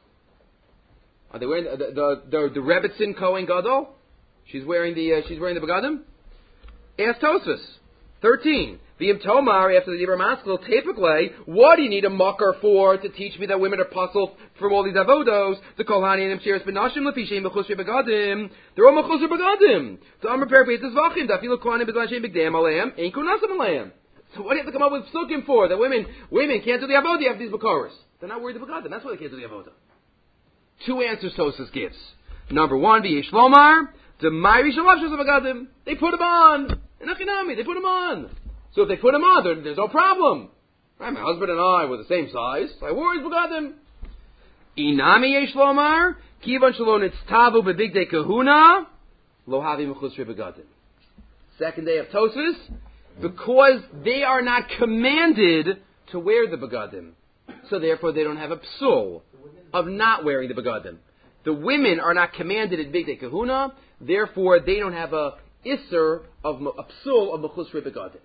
Are they wearing the Rebbetzin Kohen Gadol? She's wearing the begadim. Ask Tosfos. 13. V'im Tomar, after the Dibra Maskell, typically, what do you need a mucker for to teach me that women are puzzled from all these avodos? The Kohanim and Shiras Benashim Lefishem Mechusri Begadim. They're all Mechusri Begadim. So I'm prepared for Yitzis Vachim. Dafilu Kohanim Bezlashem Begdam Aleim. Ain't Kunasam Aleim. So what do you have to come up with psukim for? That women can't do the avodah after these Bekoros. They're not worried about Begadim. That's why they can't do the avodah. 2 answers Tosfos gives. Number 1, V'yesh Lomar, the Mayri Shalashos of Begadim. They put them on. In Achinami, they put them on. So if they put them on, there's no problem. Right? My husband and I were the same size. I wore his begadim. Inami yesh lomar, kivan shalon itztavu bebigdei kahuna, lo havi mechusri begadim. Second day of Tosfos, because they are not commanded to wear the begadim. So therefore they don't have a psul of not wearing the begadim. The women are not commanded in bigdei kahuna, therefore they don't have a isser of a psul of mechusri begadim.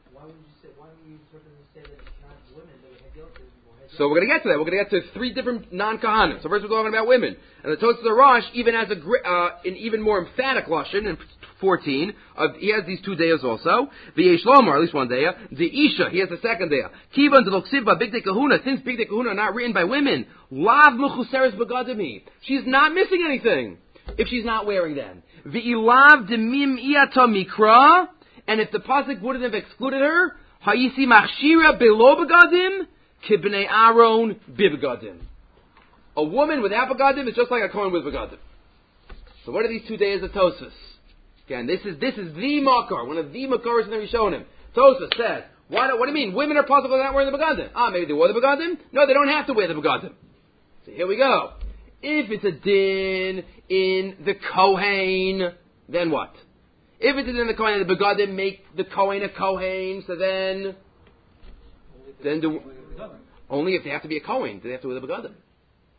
So we're going to get to that. We're going to get to 3 different non-Kahanim. So first we're talking about women. And the Tosfos Rosh even has an even more emphatic lashon in 14. He has these 2 days also. V'yesh lomar, at least 1 day. The Isha, he has the second day. Kivan d'loksiv b'bigdei kahuna, since bigdei kahuna are not written by women. Lav mechuseres begadimi. She's not missing anything if she's not wearing them. V'ilav demim iyata mikra, and if the pasuk wouldn't have excluded her, hayisi machshira below begadim, kibnei Aaron bibgadim. A woman without begadim is just like a Kohen with begadim. So what are these 2 days of Tosfos? Again, this is the makar, one of the makaros in the Rishonim. Tosfos says, what do you mean? Women are possible not wearing the begadim. Maybe they wore the begadim? No, they don't have to wear the begadim. So here we go. If it's a din in the Kohen, then what? If it's in the Kohen, the begadim make the Kohen a Kohen, so then only if they have to be a Kohen do they have to wear the begadim.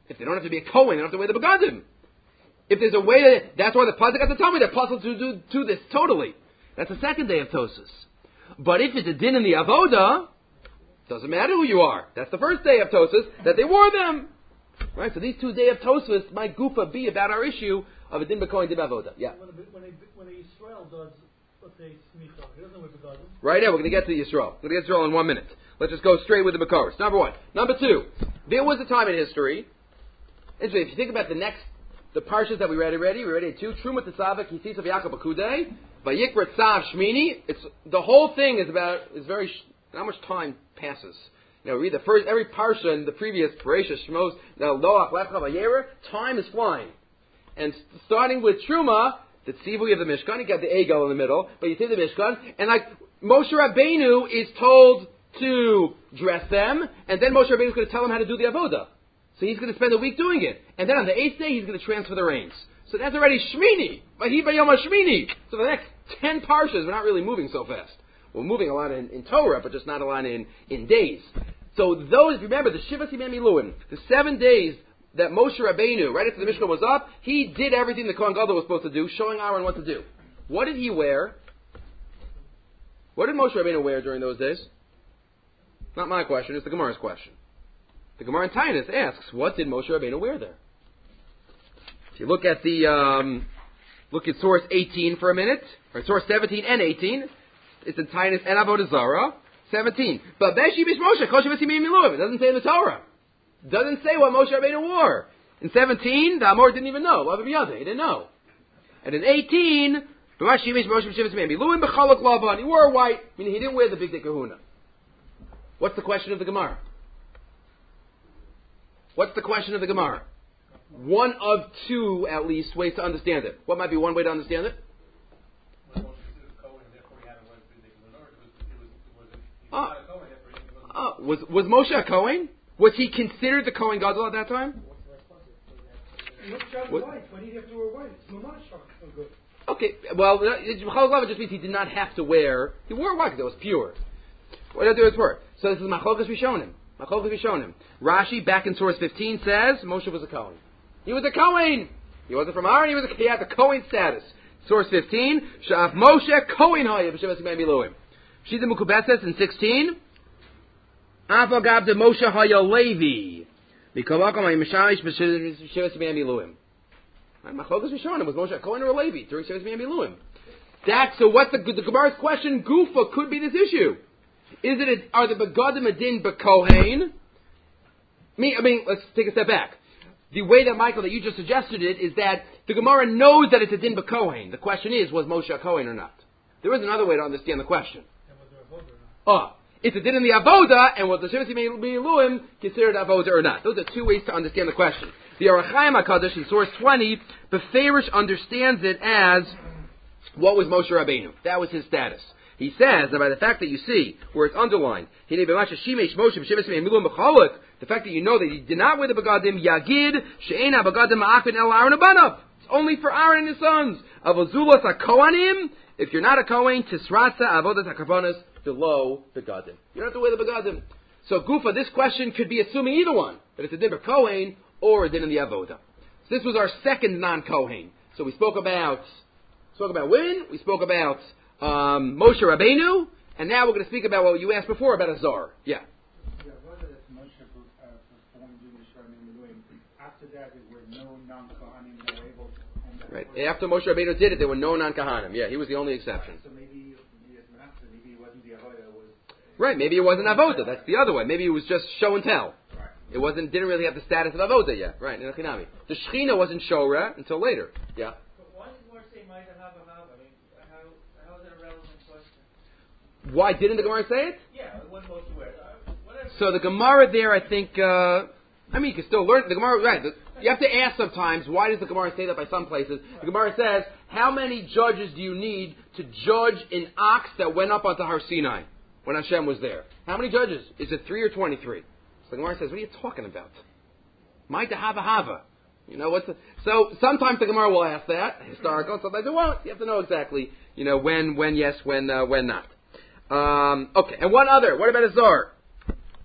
If they don't have to be a Kohen, they don't have to wear the begadim. If there's a way that's why the Pasuk got to tell me they're puzzled to do this totally. That's the second day of Tosas. But if it's a din in the Avoda, doesn't matter who you are. That's the first day of Tosas that they wore them. Right? So these 2 days of Tosas might goofa be about our issue of a din b'kohen din b'avoda. Yeah. When Israel does, let's say, smicha, he doesn't wear begadim. Right now, we're going to get to Yisrael. We're going to get to Yisrael in 1 minute. Let's just go straight with the Bakaris. Number 1. Number 2. There was a time in history. Interesting, if you think about the parshas that we read already, we read it 2. Truma Tetzavik, Yisis of Yaakov Akudei, Vayikra Tzav Shmini. The whole thing is very, how much time passes. Read the first, every parsha in the previous Parashas Shmos, Noach, Lecha, Vayera, time is flying. And starting with Truma, the tzivui of the Mishkan, you got the Egel in the middle, but you see the Mishkan, and Moshe Rabbeinu is told to dress them, and then Moshe Rabbeinu is going to tell them how to do the Avodah. So he's going to spend a week doing it. And then on the 8th day, he's going to transfer the reins. So that's already Shmini. Vahi Bayom Shmini. So the next 10 parshas, we're not really moving so fast. We're moving a lot in Torah, but just not a lot in days. So those, remember, the Shiva Simei Miluim, the 7 days that Moshe Rabbeinu, right after the Mishkan was up, he did everything the Kohen Gadol was supposed to do, showing Aaron what to do. What did he wear? What did Moshe Rabbeinu wear during those days? Not my question, it's the Gemara's question. The Gemara in Tainus asks, what did Moshe Rabbeinu wear there? If you look at look at source 18 for a minute, or source 17 and 18, it's in Tainus and Avodah Zarah, 17. But Beshi Bish Moshe, Kosher V'Simim Miluim. It doesn't say in the Torah. It doesn't say what Moshe Rabbeinu wore. In 17, the Amor didn't even know. He didn't know. And in 18, Beshi Bish Moshe V'Simim Miluim B'Chalak Lavan. He wore white, meaning he didn't wear the Big Day Kahuna. What's the question of the Gemara? What's the question of the Gemara? One of 2, at least, ways to understand it. What might be one way to understand it? Was Moshe a Kohen? Was he considered the Kohen Gadol at that time? White. Why did he have to wear white? It's mamash good. Okay, well, Chalak just means he did not have to wear. He wore white because it was pure. What did it do its work? So this is Machlokas Rishonim. Rashi, back in source 15, says Moshe was a Kohen. He was a Kohen. He wasn't from Aaron. He had the Kohen status. Source 15, Sha'af Moshe Kohen Haya b'Shavas Yemei Miluim. Shita Mukubeses in 16. Afagav de Moshe Haya Levi. Mikolakom Hayimashamish b'Shavas Yemei Miluim. Machlokas Rishonim, was Moshe a Kohen or a Levi during Shavas Yemei Miluim? So what's the Gemara's question? Gufa could be this issue. Are the begadim adin b'kohen? I mean, let's take a step back. The way that, Michael, that you just suggested it is that the Gemara knows that it's a din b'kohen. The question is, was Moshe a Kohen or not? There is another way to understand the question. It's a din in the avoda, and was the Shavas Yemei Miluim considered avoda or not? Those are 2 ways to understand the question. The Orach Chaim HaKadosh in source 20, Beferish understands it as, what was Moshe Rabbeinu? That was his status. He says that by the fact that you see where it's underlined, the fact that you know that he did not wear the begadim, Yagid, She'ena begadim ma'akvin el Aaron abanav. It's only for Aaron and his sons. Avozulas hakohanim. If you're not a Kohen, Tisratza avodas hakavanas below begadim. You don't have to wear the begadim. So Gufa, this question could be assuming either one, that it's a din of Kohen or a din in the avoda. So this was our second non-Kohen. So we spoke about women. We spoke about Moshe Rabbeinu, and now we're going to speak about what you asked before about a Zar. Yeah. Whether it's Moshe performed in the after that there were no non-Kohanim that were able to. Right. After Moshe Rabbeinu did it, there were no non-Kohanim. Yeah, he was the only exception. So maybe it wasn't the avoda. Right. Maybe it wasn't avoda. That's the other way. Maybe it was just show and tell. Right. It didn't really have the status of avoda yet. Right. In Achinami, the Shechina wasn't shora until later. Yeah. Why didn't the Gemara say it? Yeah, one most aware. So the Gemara there, I think, you can still learn. The Gemara, right, you have to ask sometimes, why does the Gemara say that by some places? The Gemara says, how many judges do you need to judge an ox that went up onto Har Sinai when Hashem was there? How many judges? Is it 3 or 23? So the Gemara says, what are you talking about? Maita hava hava. So sometimes the Gemara will ask that, historical, sometimes it won't. You have to know exactly, when yes, when not. Okay, and what about a Zar?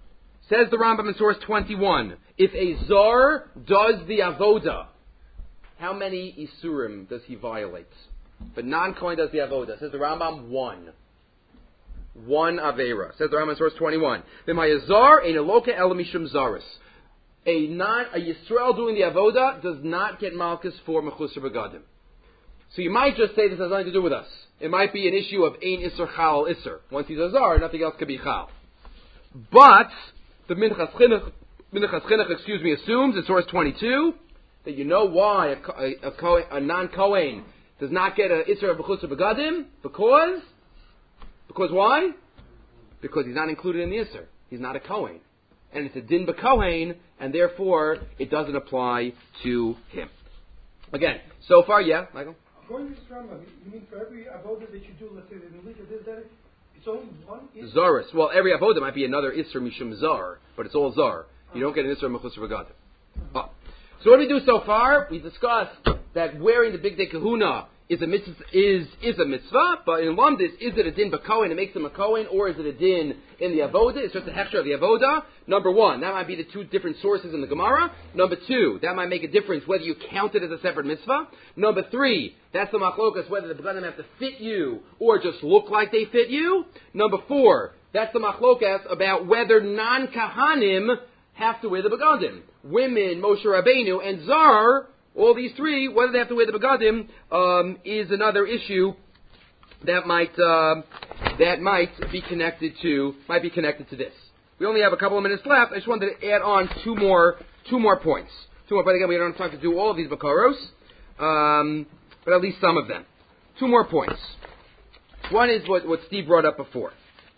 Says the Rambam in source 21, if a Zar does the Avoda, how many Isurim does he violate? But non-Kohen does the Avoda. Says the Rambam, one. One Avera. Says the Rambam in source 21. V'mayazar ein eloka el mishum zaris. A Yisrael doing the Avoda does not get Malchus for Mechusar Begadim. So you might just say this has nothing to do with us. It might be an issue of Ein Isser Chal Isser. Once he's a Zar, nothing else could be Chal. But the Minchas Chinuch, assumes in source 22 that you know why a non-Kohen does not get an Isser of Mechusar Begadim? Because why? Because he's not included in the Isser. He's not a Kohen. And it's a Din B'Kohen, and therefore it doesn't apply to him. Again, so far, yeah, Michael? According to this Rambam, you mean for every avodah that you do, let's say in the week of this, that it's only one Isser? Zaris. Well, every avodah might be another Isser Mishum Zar, but it's all Zar. You don't get an Isser Mechusar Begadim. Oh. So what do we do so far? We discussed that wearing the Big Day Kahuna is a mitzvah, but in Lumdis, is it a din b'kohen? It makes him a kohen, or is it a din in the avoda? It's just a hechsher of the avoda. Number one, that might be the two different sources in the Gemara. Number two, that might make a difference whether you count it as a separate mitzvah. Number three, that's the machlokas whether the begadim have to fit you or just look like they fit you. Number four, that's the machlokas about whether non-kahanim have to wear the begadim. Women, Moshe Rabbeinu, and Zar. All these three, whether they have to wear the begadim, is another issue that might be connected to this. We only have a couple of minutes left. I just wanted to add on two more points. But again, we don't have time to do all of these bakaros, but at least some of them. Two more points. One is what Steve brought up before.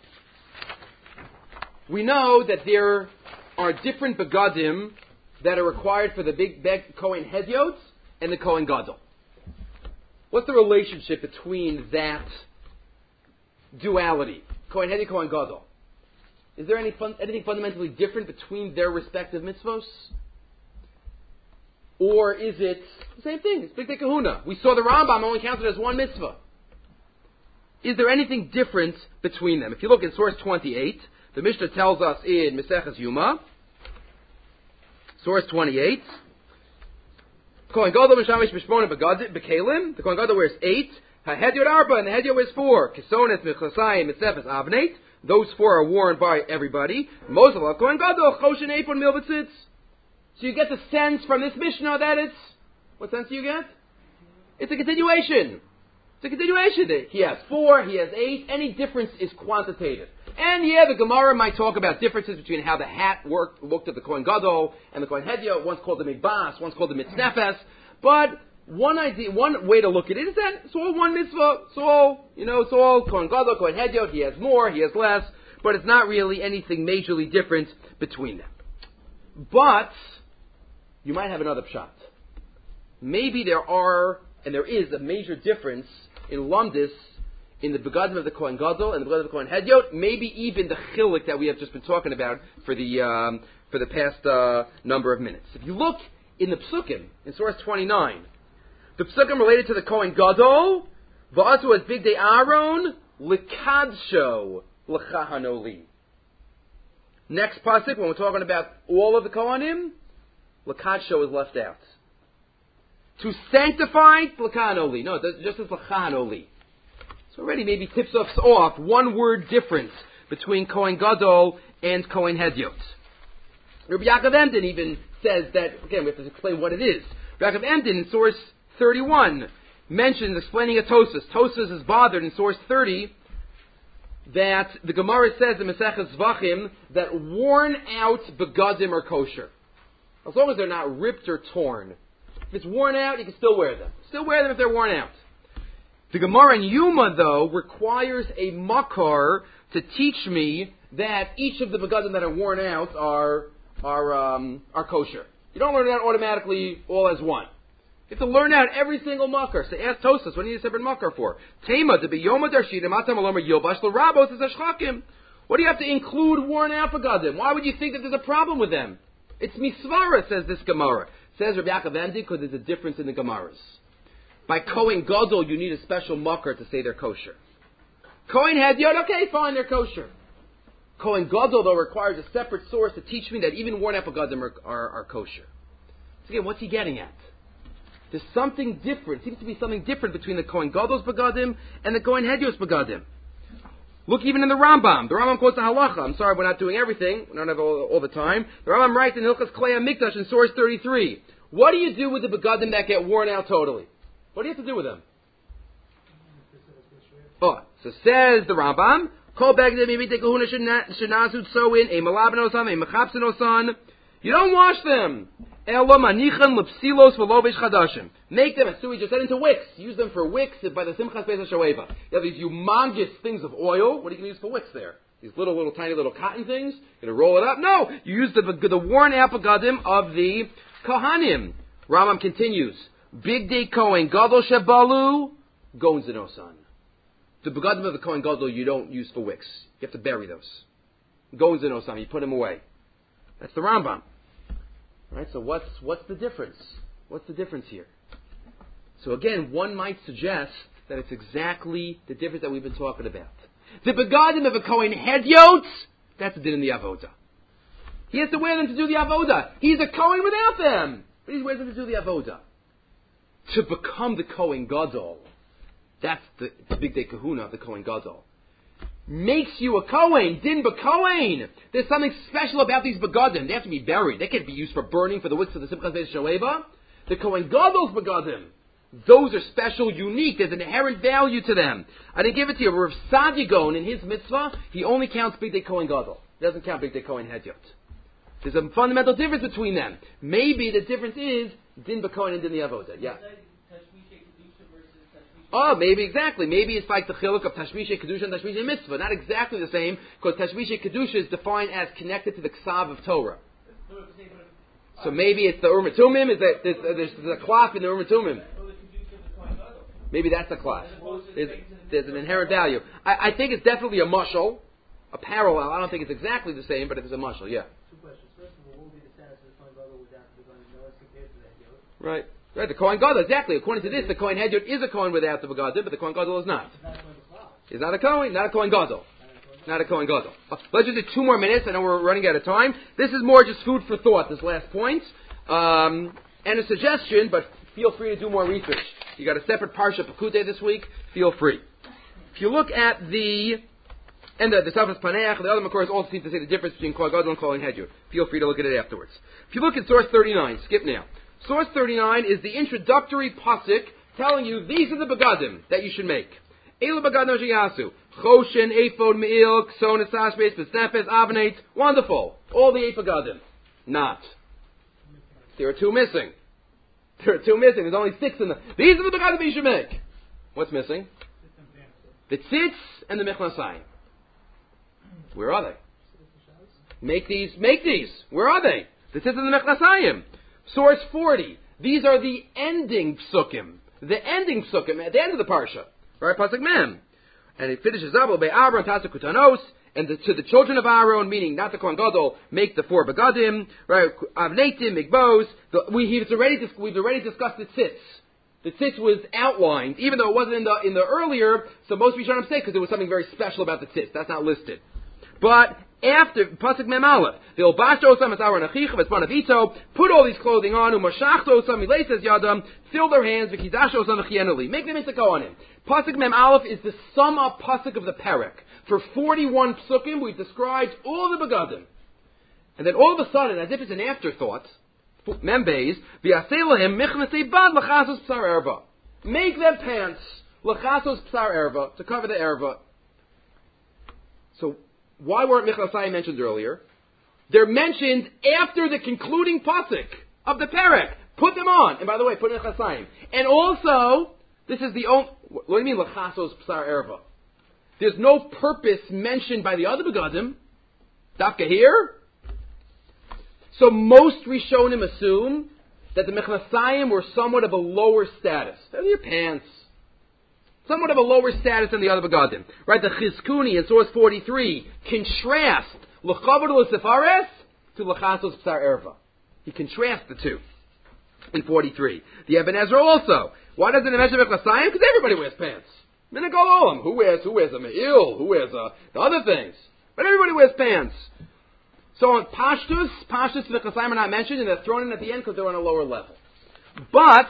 We know that there are different begadim that are required for the big Kohen Hedyot and the Kohen Gadol. What's the relationship between that duality, Kohen Hedyot, Kohen Gadol? Is there anything fundamentally different between their respective mitzvos? Or is it the same thing? It's Big Day Kahuna. We saw the Rambam only counted as one mitzvah. Is there anything different between them? If you look in source 28, the Mishnah tells us in Maseches Yuma, source 28. Kohen Gadol mishamish b'shmona b'kelim. The Kohen Gadol wears 8. HaHedyot arba, and the Hedyot wears 4. Kisonet mechlasayim mitzefes avneit. Those 4 are worn by everybody. Mosel Kohen Gadol choshen eipon milvitzitz. So you get the sense from this Mishnah that it's, what sense do you get? It's a continuation. It's a continuation. He has 4, he has 8. Any difference is quantitative. And yeah, the Gemara might talk about differences between how the hat looked at the Kohen Gadol and the Kohen Hedyot. One's called the Mikbas, one's called the Mitznefes. But one way to look at it is that it's all one mitzvah. It's all Kohen Gadol, Kohen Hedyot. He has more, he has less, but it's not really anything majorly different between them. But you might have another pshat. Maybe there is a major difference in Lumdis, in the begadim of the Kohen Gadol and the begadim of the Kohen Hedyot, maybe even the chilik that we have just been talking about for the past number of minutes. If you look in the Psukim, in source 29, the Psukim related to the Kohen Gadol, v'asu as Big Day Aaron, l'kadsho l'chahanoli. Next pasuk, when we're talking about all of the Kohanim, l'kadsho is left out. To sanctify, l'chahanoli. No, just as l'chahanoli. So already maybe tips us off one word difference between Kohen Gadol and Kohen Hedyot. Rabbi Yaakov Emden even says that, again, we have to explain what it is. Rabbi Yaakov Emden in source 31 mentions, explaining a Tosas. Tosas is bothered in source 30 that the Gemara says in Maseches Zvachim that worn out begadim are kosher. As long as they're not ripped or torn. If it's worn out, you can still wear them. Still wear them if they're worn out. The Gemara in Yuma, though, requires a makar to teach me that each of the begadim that are worn out are kosher. You don't learn it out automatically all as one. You have to learn out every single makar. So ask Tosas, what do you need a separate makar for? Tema to be Yoma Darshina Matam Alomer Yobash L'Rabos is Ashchakim. What do you have to include worn out begadim? Why would you think that there's a problem with them? It's misvara, says this Gemara. Says Rabbi Yaakov Emden, because there's a difference in the Gemaras. By Kohen Gadol, you need a special makar to say they're kosher. Kohen Hedyot, okay, fine, they're kosher. Kohen Gadol, though, requires a separate source to teach me that even worn out begadim are kosher. So again, what's he getting at? There's something different. Seems to be something different between the Kohen Gadol's begadim and the Kohen Hedyot's begadim. Look even in the Rambam. The Rambam quotes the halacha. I'm sorry we're not doing everything. We don't have all the time. The Rambam writes in Hilchas Klei HaMikdash in source 33. What do you do with the begadim that get worn out totally? What do you have to do with them? Oh, so says the Rambam, Kol begdim yimite kahuna shenazud sewin, a malabenosan, a mechapsenosan. You don't wash them. Elo manichan lepsilos v'lobesh chadashim. Make them, as Sui just said, into wicks. Use them for wicks by the Simchas Beis HaShoeva. You have these humongous things of oil. What are you going to use for wicks there? These little tiny cotton things? You're going to roll it up? No! You use the worn out begadim of the Kohanim. Rambam continues, Big Day Kohen Gadol Shebalu, Gon Zenosan. The begadim of the Kohen Gadol you don't use for wicks. You have to bury those. Gon Zenosan, you put them away. That's the Rambam. Right, so what's the difference? What's the difference here? So again, one might suggest that it's exactly the difference that we've been talking about. The begadim of a Kohen Hedyot, that's the din in the Avodah. He has to wear them to do the Avodah. He's a Kohen without them, but he wears them to do the Avodah. To become the Kohen Gadol, that's the big day kahuna of the Kohen Gadol. Makes you a Kohen, din b'Kohen. There's something special about these begadim. They have to be buried. They can't be used for burning for the wicks of the Simchas Beis Shoeva. The Kohen Gadol's begadim, those are special, unique. There's an inherent value to them. I didn't give it to you. Rav Sadigon in his mitzvah, he only counts big day Kohen Gadol. He doesn't count big day Kohen Hedyot. There's a fundamental difference between them. Maybe the difference is din b'Kohen and din the Avodah. Yeah. Oh, maybe exactly. Maybe it's like the chiluk of Tashmisha Kedusha and Tashmisha Mitzvah. Not exactly the same, because Tashmisha Kedusha is defined as connected to the Ksav of Torah. So maybe it's the Urim Tumim. Is that there's a cloth in the Urim Tumim? Maybe that's a cloth. There's an inherent value. I think it's definitely a mashal, a parallel. I don't think it's exactly the same, but it's a mashal. Yeah. Two questions. First of all, what would be the status of the Kohen Gadol without the begadim Noah compared to that Yod? Right. Right, the Kohen Gadol, exactly. According to this, the Kohen Hedyot is a Kohen without the begadim, but the Kohen Gadol is not. He's not a Kohen, not a Kohen Gadol. Not a Kohen Gadol. Let's just do 2 more minutes. I know we're running out of time. This is more just food for thought, this last point. And a suggestion, but feel free to do more research. You got a separate Parsha Pekudei this week, feel free. If you look at the Safas Paneach, the other Makoros also seem to say the difference between Kohen Gadol and Kohen Hedyot. Feel free to look at it afterwards. If you look at source 39, skip now. Source 39 is the introductory pasuk telling you these are the begadim that you should make. Elu begadim sheyasu. Choshen, ephod, me'il, kson, esashbes, besnefes, avnate. Wonderful. All the 8 begadim. Not. There are 2 missing. There's only 6 in them. These are the begadim that you should make. What's missing? The tzitz and the mechnasayim. Where are they? Make these. Where are they? The tzitz and the mechnasayim. Source 40. These are the ending psukim. The ending psukim at the end of the parsha. Right? Pasuk Mem. And it finishes up, Obey Aaron, Tasa Kutanos, and to the children of Aaron, meaning not the Kohen Gadol, make the 4 begadim, right? Avnetim, Migbos. We've already discussed the tzitz. The tzitz was outlined, even though it wasn't in the earlier, so most Rishonim say because there was something very special about the tzitz. That's not listed. But after Pasuk Mem Aleph, they'll basho osam as Aaron achicha v'tzman avito, put all these clothing on, umashachto osam mileises yadam, fill their hands v'kidasho osam v'chieneli, make them into kohanim. Pasuk Mem Aleph is the sum up pasuk of the parak. For 41 psukim, we've described all the begadim, and then all of a sudden, as if it's an afterthought, Mem Beis v'yaselahim michnasei bad lachasos psar erva, make them pants lachasos psar erva to cover the erva. So why weren't Michnasayim mentioned earlier? They're mentioned after the concluding pasuk of the parak. Put them on. And by the way, put Michnasayim. And also, this is the only... What do you mean, Lachasos Psar Erva? There's no purpose mentioned by the other begadim. Dafka here. So most Rishonim assume that the Michnasayim were somewhat of a lower status. They're your pants. Somewhat of a lower status than the other begadim. Right, the Chizkuni in source 43 contrast L'chavod L'sefares to L'chasos Psar Erva. He contrasts the 2 in 43. The Eben Ezra also. Why doesn't it mention Mechnasayim? Because everybody wears pants. Minhag olam. Who wears a me'il? Who wears the other things? But everybody wears pants. So on Pashtus the Mechlasayim are not mentioned, and they're thrown in at the end because they're on a lower level. But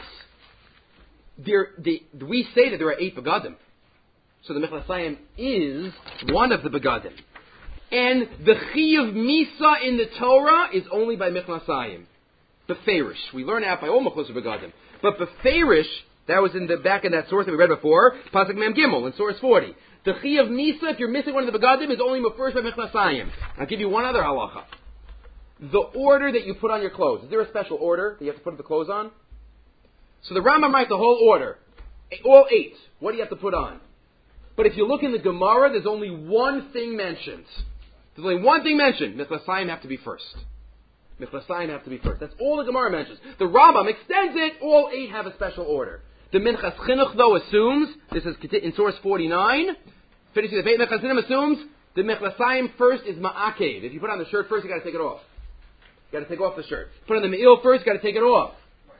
we say that there are 8 begadim. So the Mechlasayim is one of the begadim. And the Chiyuv Misa in the Torah is only by Mechlasayim. Beferish. We learn out by all Mechlasayim begadim. But Beferish, that was back in that source that we read before, Pasuk Mem Gimel, in source 40. The Chiyuv Misa, if you're missing one of the begadim, is only first by Mechlasayim. I'll give you one other halacha. The order that you put on your clothes. Is there a special order that you have to put the clothes on? So the Rambam writes the whole order. All 8. What do you have to put on? But if you look in the Gemara, there's only one thing mentioned. There's only one thing mentioned. Mechlasayim have to be first. Mechlasayim have to be first. That's all the Gemara mentions. The Rambam extends it. All 8 have a special order. The Minchas Chinuch, though, assumes, this is in source 49, finishing the Beit Mechasidim assumes, the Mechlasayim first is Ma'akev. If you put on the shirt first, you got to take it off. You got to take off the shirt. Put on the Me'il first, you got to take it off.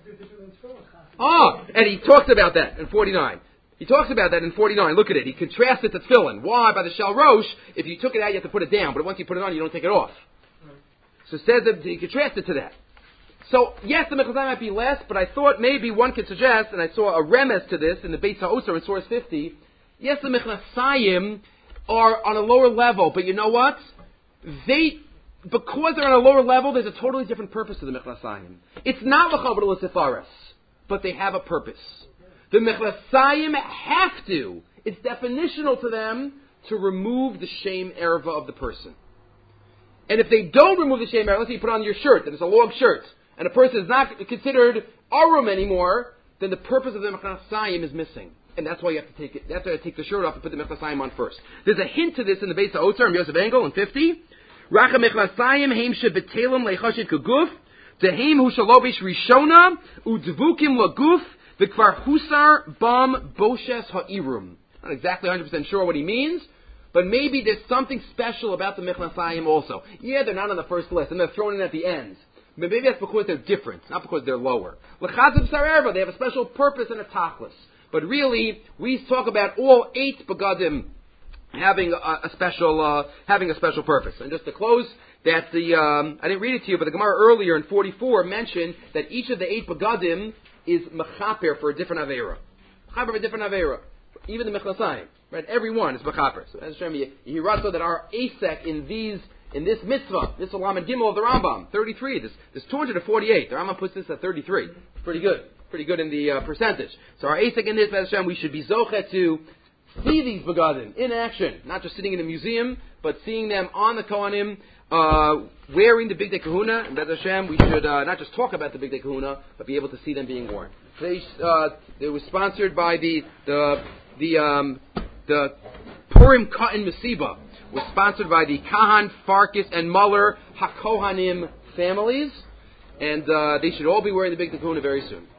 And he talks about that in 49. He talks about that in 49. Look at it. He contrasts it to tefillin. Why? By the Shal Rosh, if you took it out, you have to put it down. But once you put it on, you don't take it off. So it says that he contrasts it to that. So, yes, the Mechlasayim might be less, but I thought maybe one could suggest, and I saw a remes to this in the Beit HaOsar in source 50, yes, the Mechlasayim are on a lower level, but you know what? Because they're on a lower level, there's a totally different purpose to the Mechlasayim. It's not L'chaber L'Sefaris, but they have a purpose. The Mechlasayim have to, it's definitional to them, to remove the shame erva of the person. And if they don't remove the shame erva, let's say you put on your shirt, and it's a long shirt, and a person is not considered arum anymore, then the purpose of the Mechlasayim is missing. And that's why you have to take it. That's why you take the shirt off and put the Mechlasayim on first. There's a hint to this in the Beis HaOsar and Yosef Engel in 50. Racha Mechlasayim heim shebetelim leichashit kaguf, deheim hu shalobish rishona, udvukim laguf, v'kvar husar bam boshes ha'irum. Not exactly 100% sure what he means, but maybe there's something special about the Mechlasayim also. Yeah, they're not on the first list, and they're thrown in at the end. But maybe that's because they're different, not because they're lower. L'chazim sarerva, they have a special purpose and a tachlis. But really, we talk about all 8 begadim having a special purpose. And just to close, that I didn't read it to you, but the Gemara earlier in 44 mentioned that each of the 8 begadim is mechaper for a different avera. Mechaper for a different avera. Even the Mechlasayim, right? Every one is mechaper. So as Hashem, you hear also that our asek in this mitzvah, this Olam and Gimel of the Rambam, 33. There's 248. The Rambam puts this at 33. Pretty good in the percentage. So our asek in this, Hashem, we should be zoche to see these begadim in action, not just sitting in a museum, but seeing them on the Kohanim, wearing the Bigdei Kahuna. And Bez Hashem, we should not just talk about the Bigdei Kahuna, but be able to see them being worn. It was sponsored by the Purim Cotton Masiba. Was sponsored by the Kahan, Farkas, and Muller HaKohanim families, and they should all be wearing the Bigdei Kahuna very soon.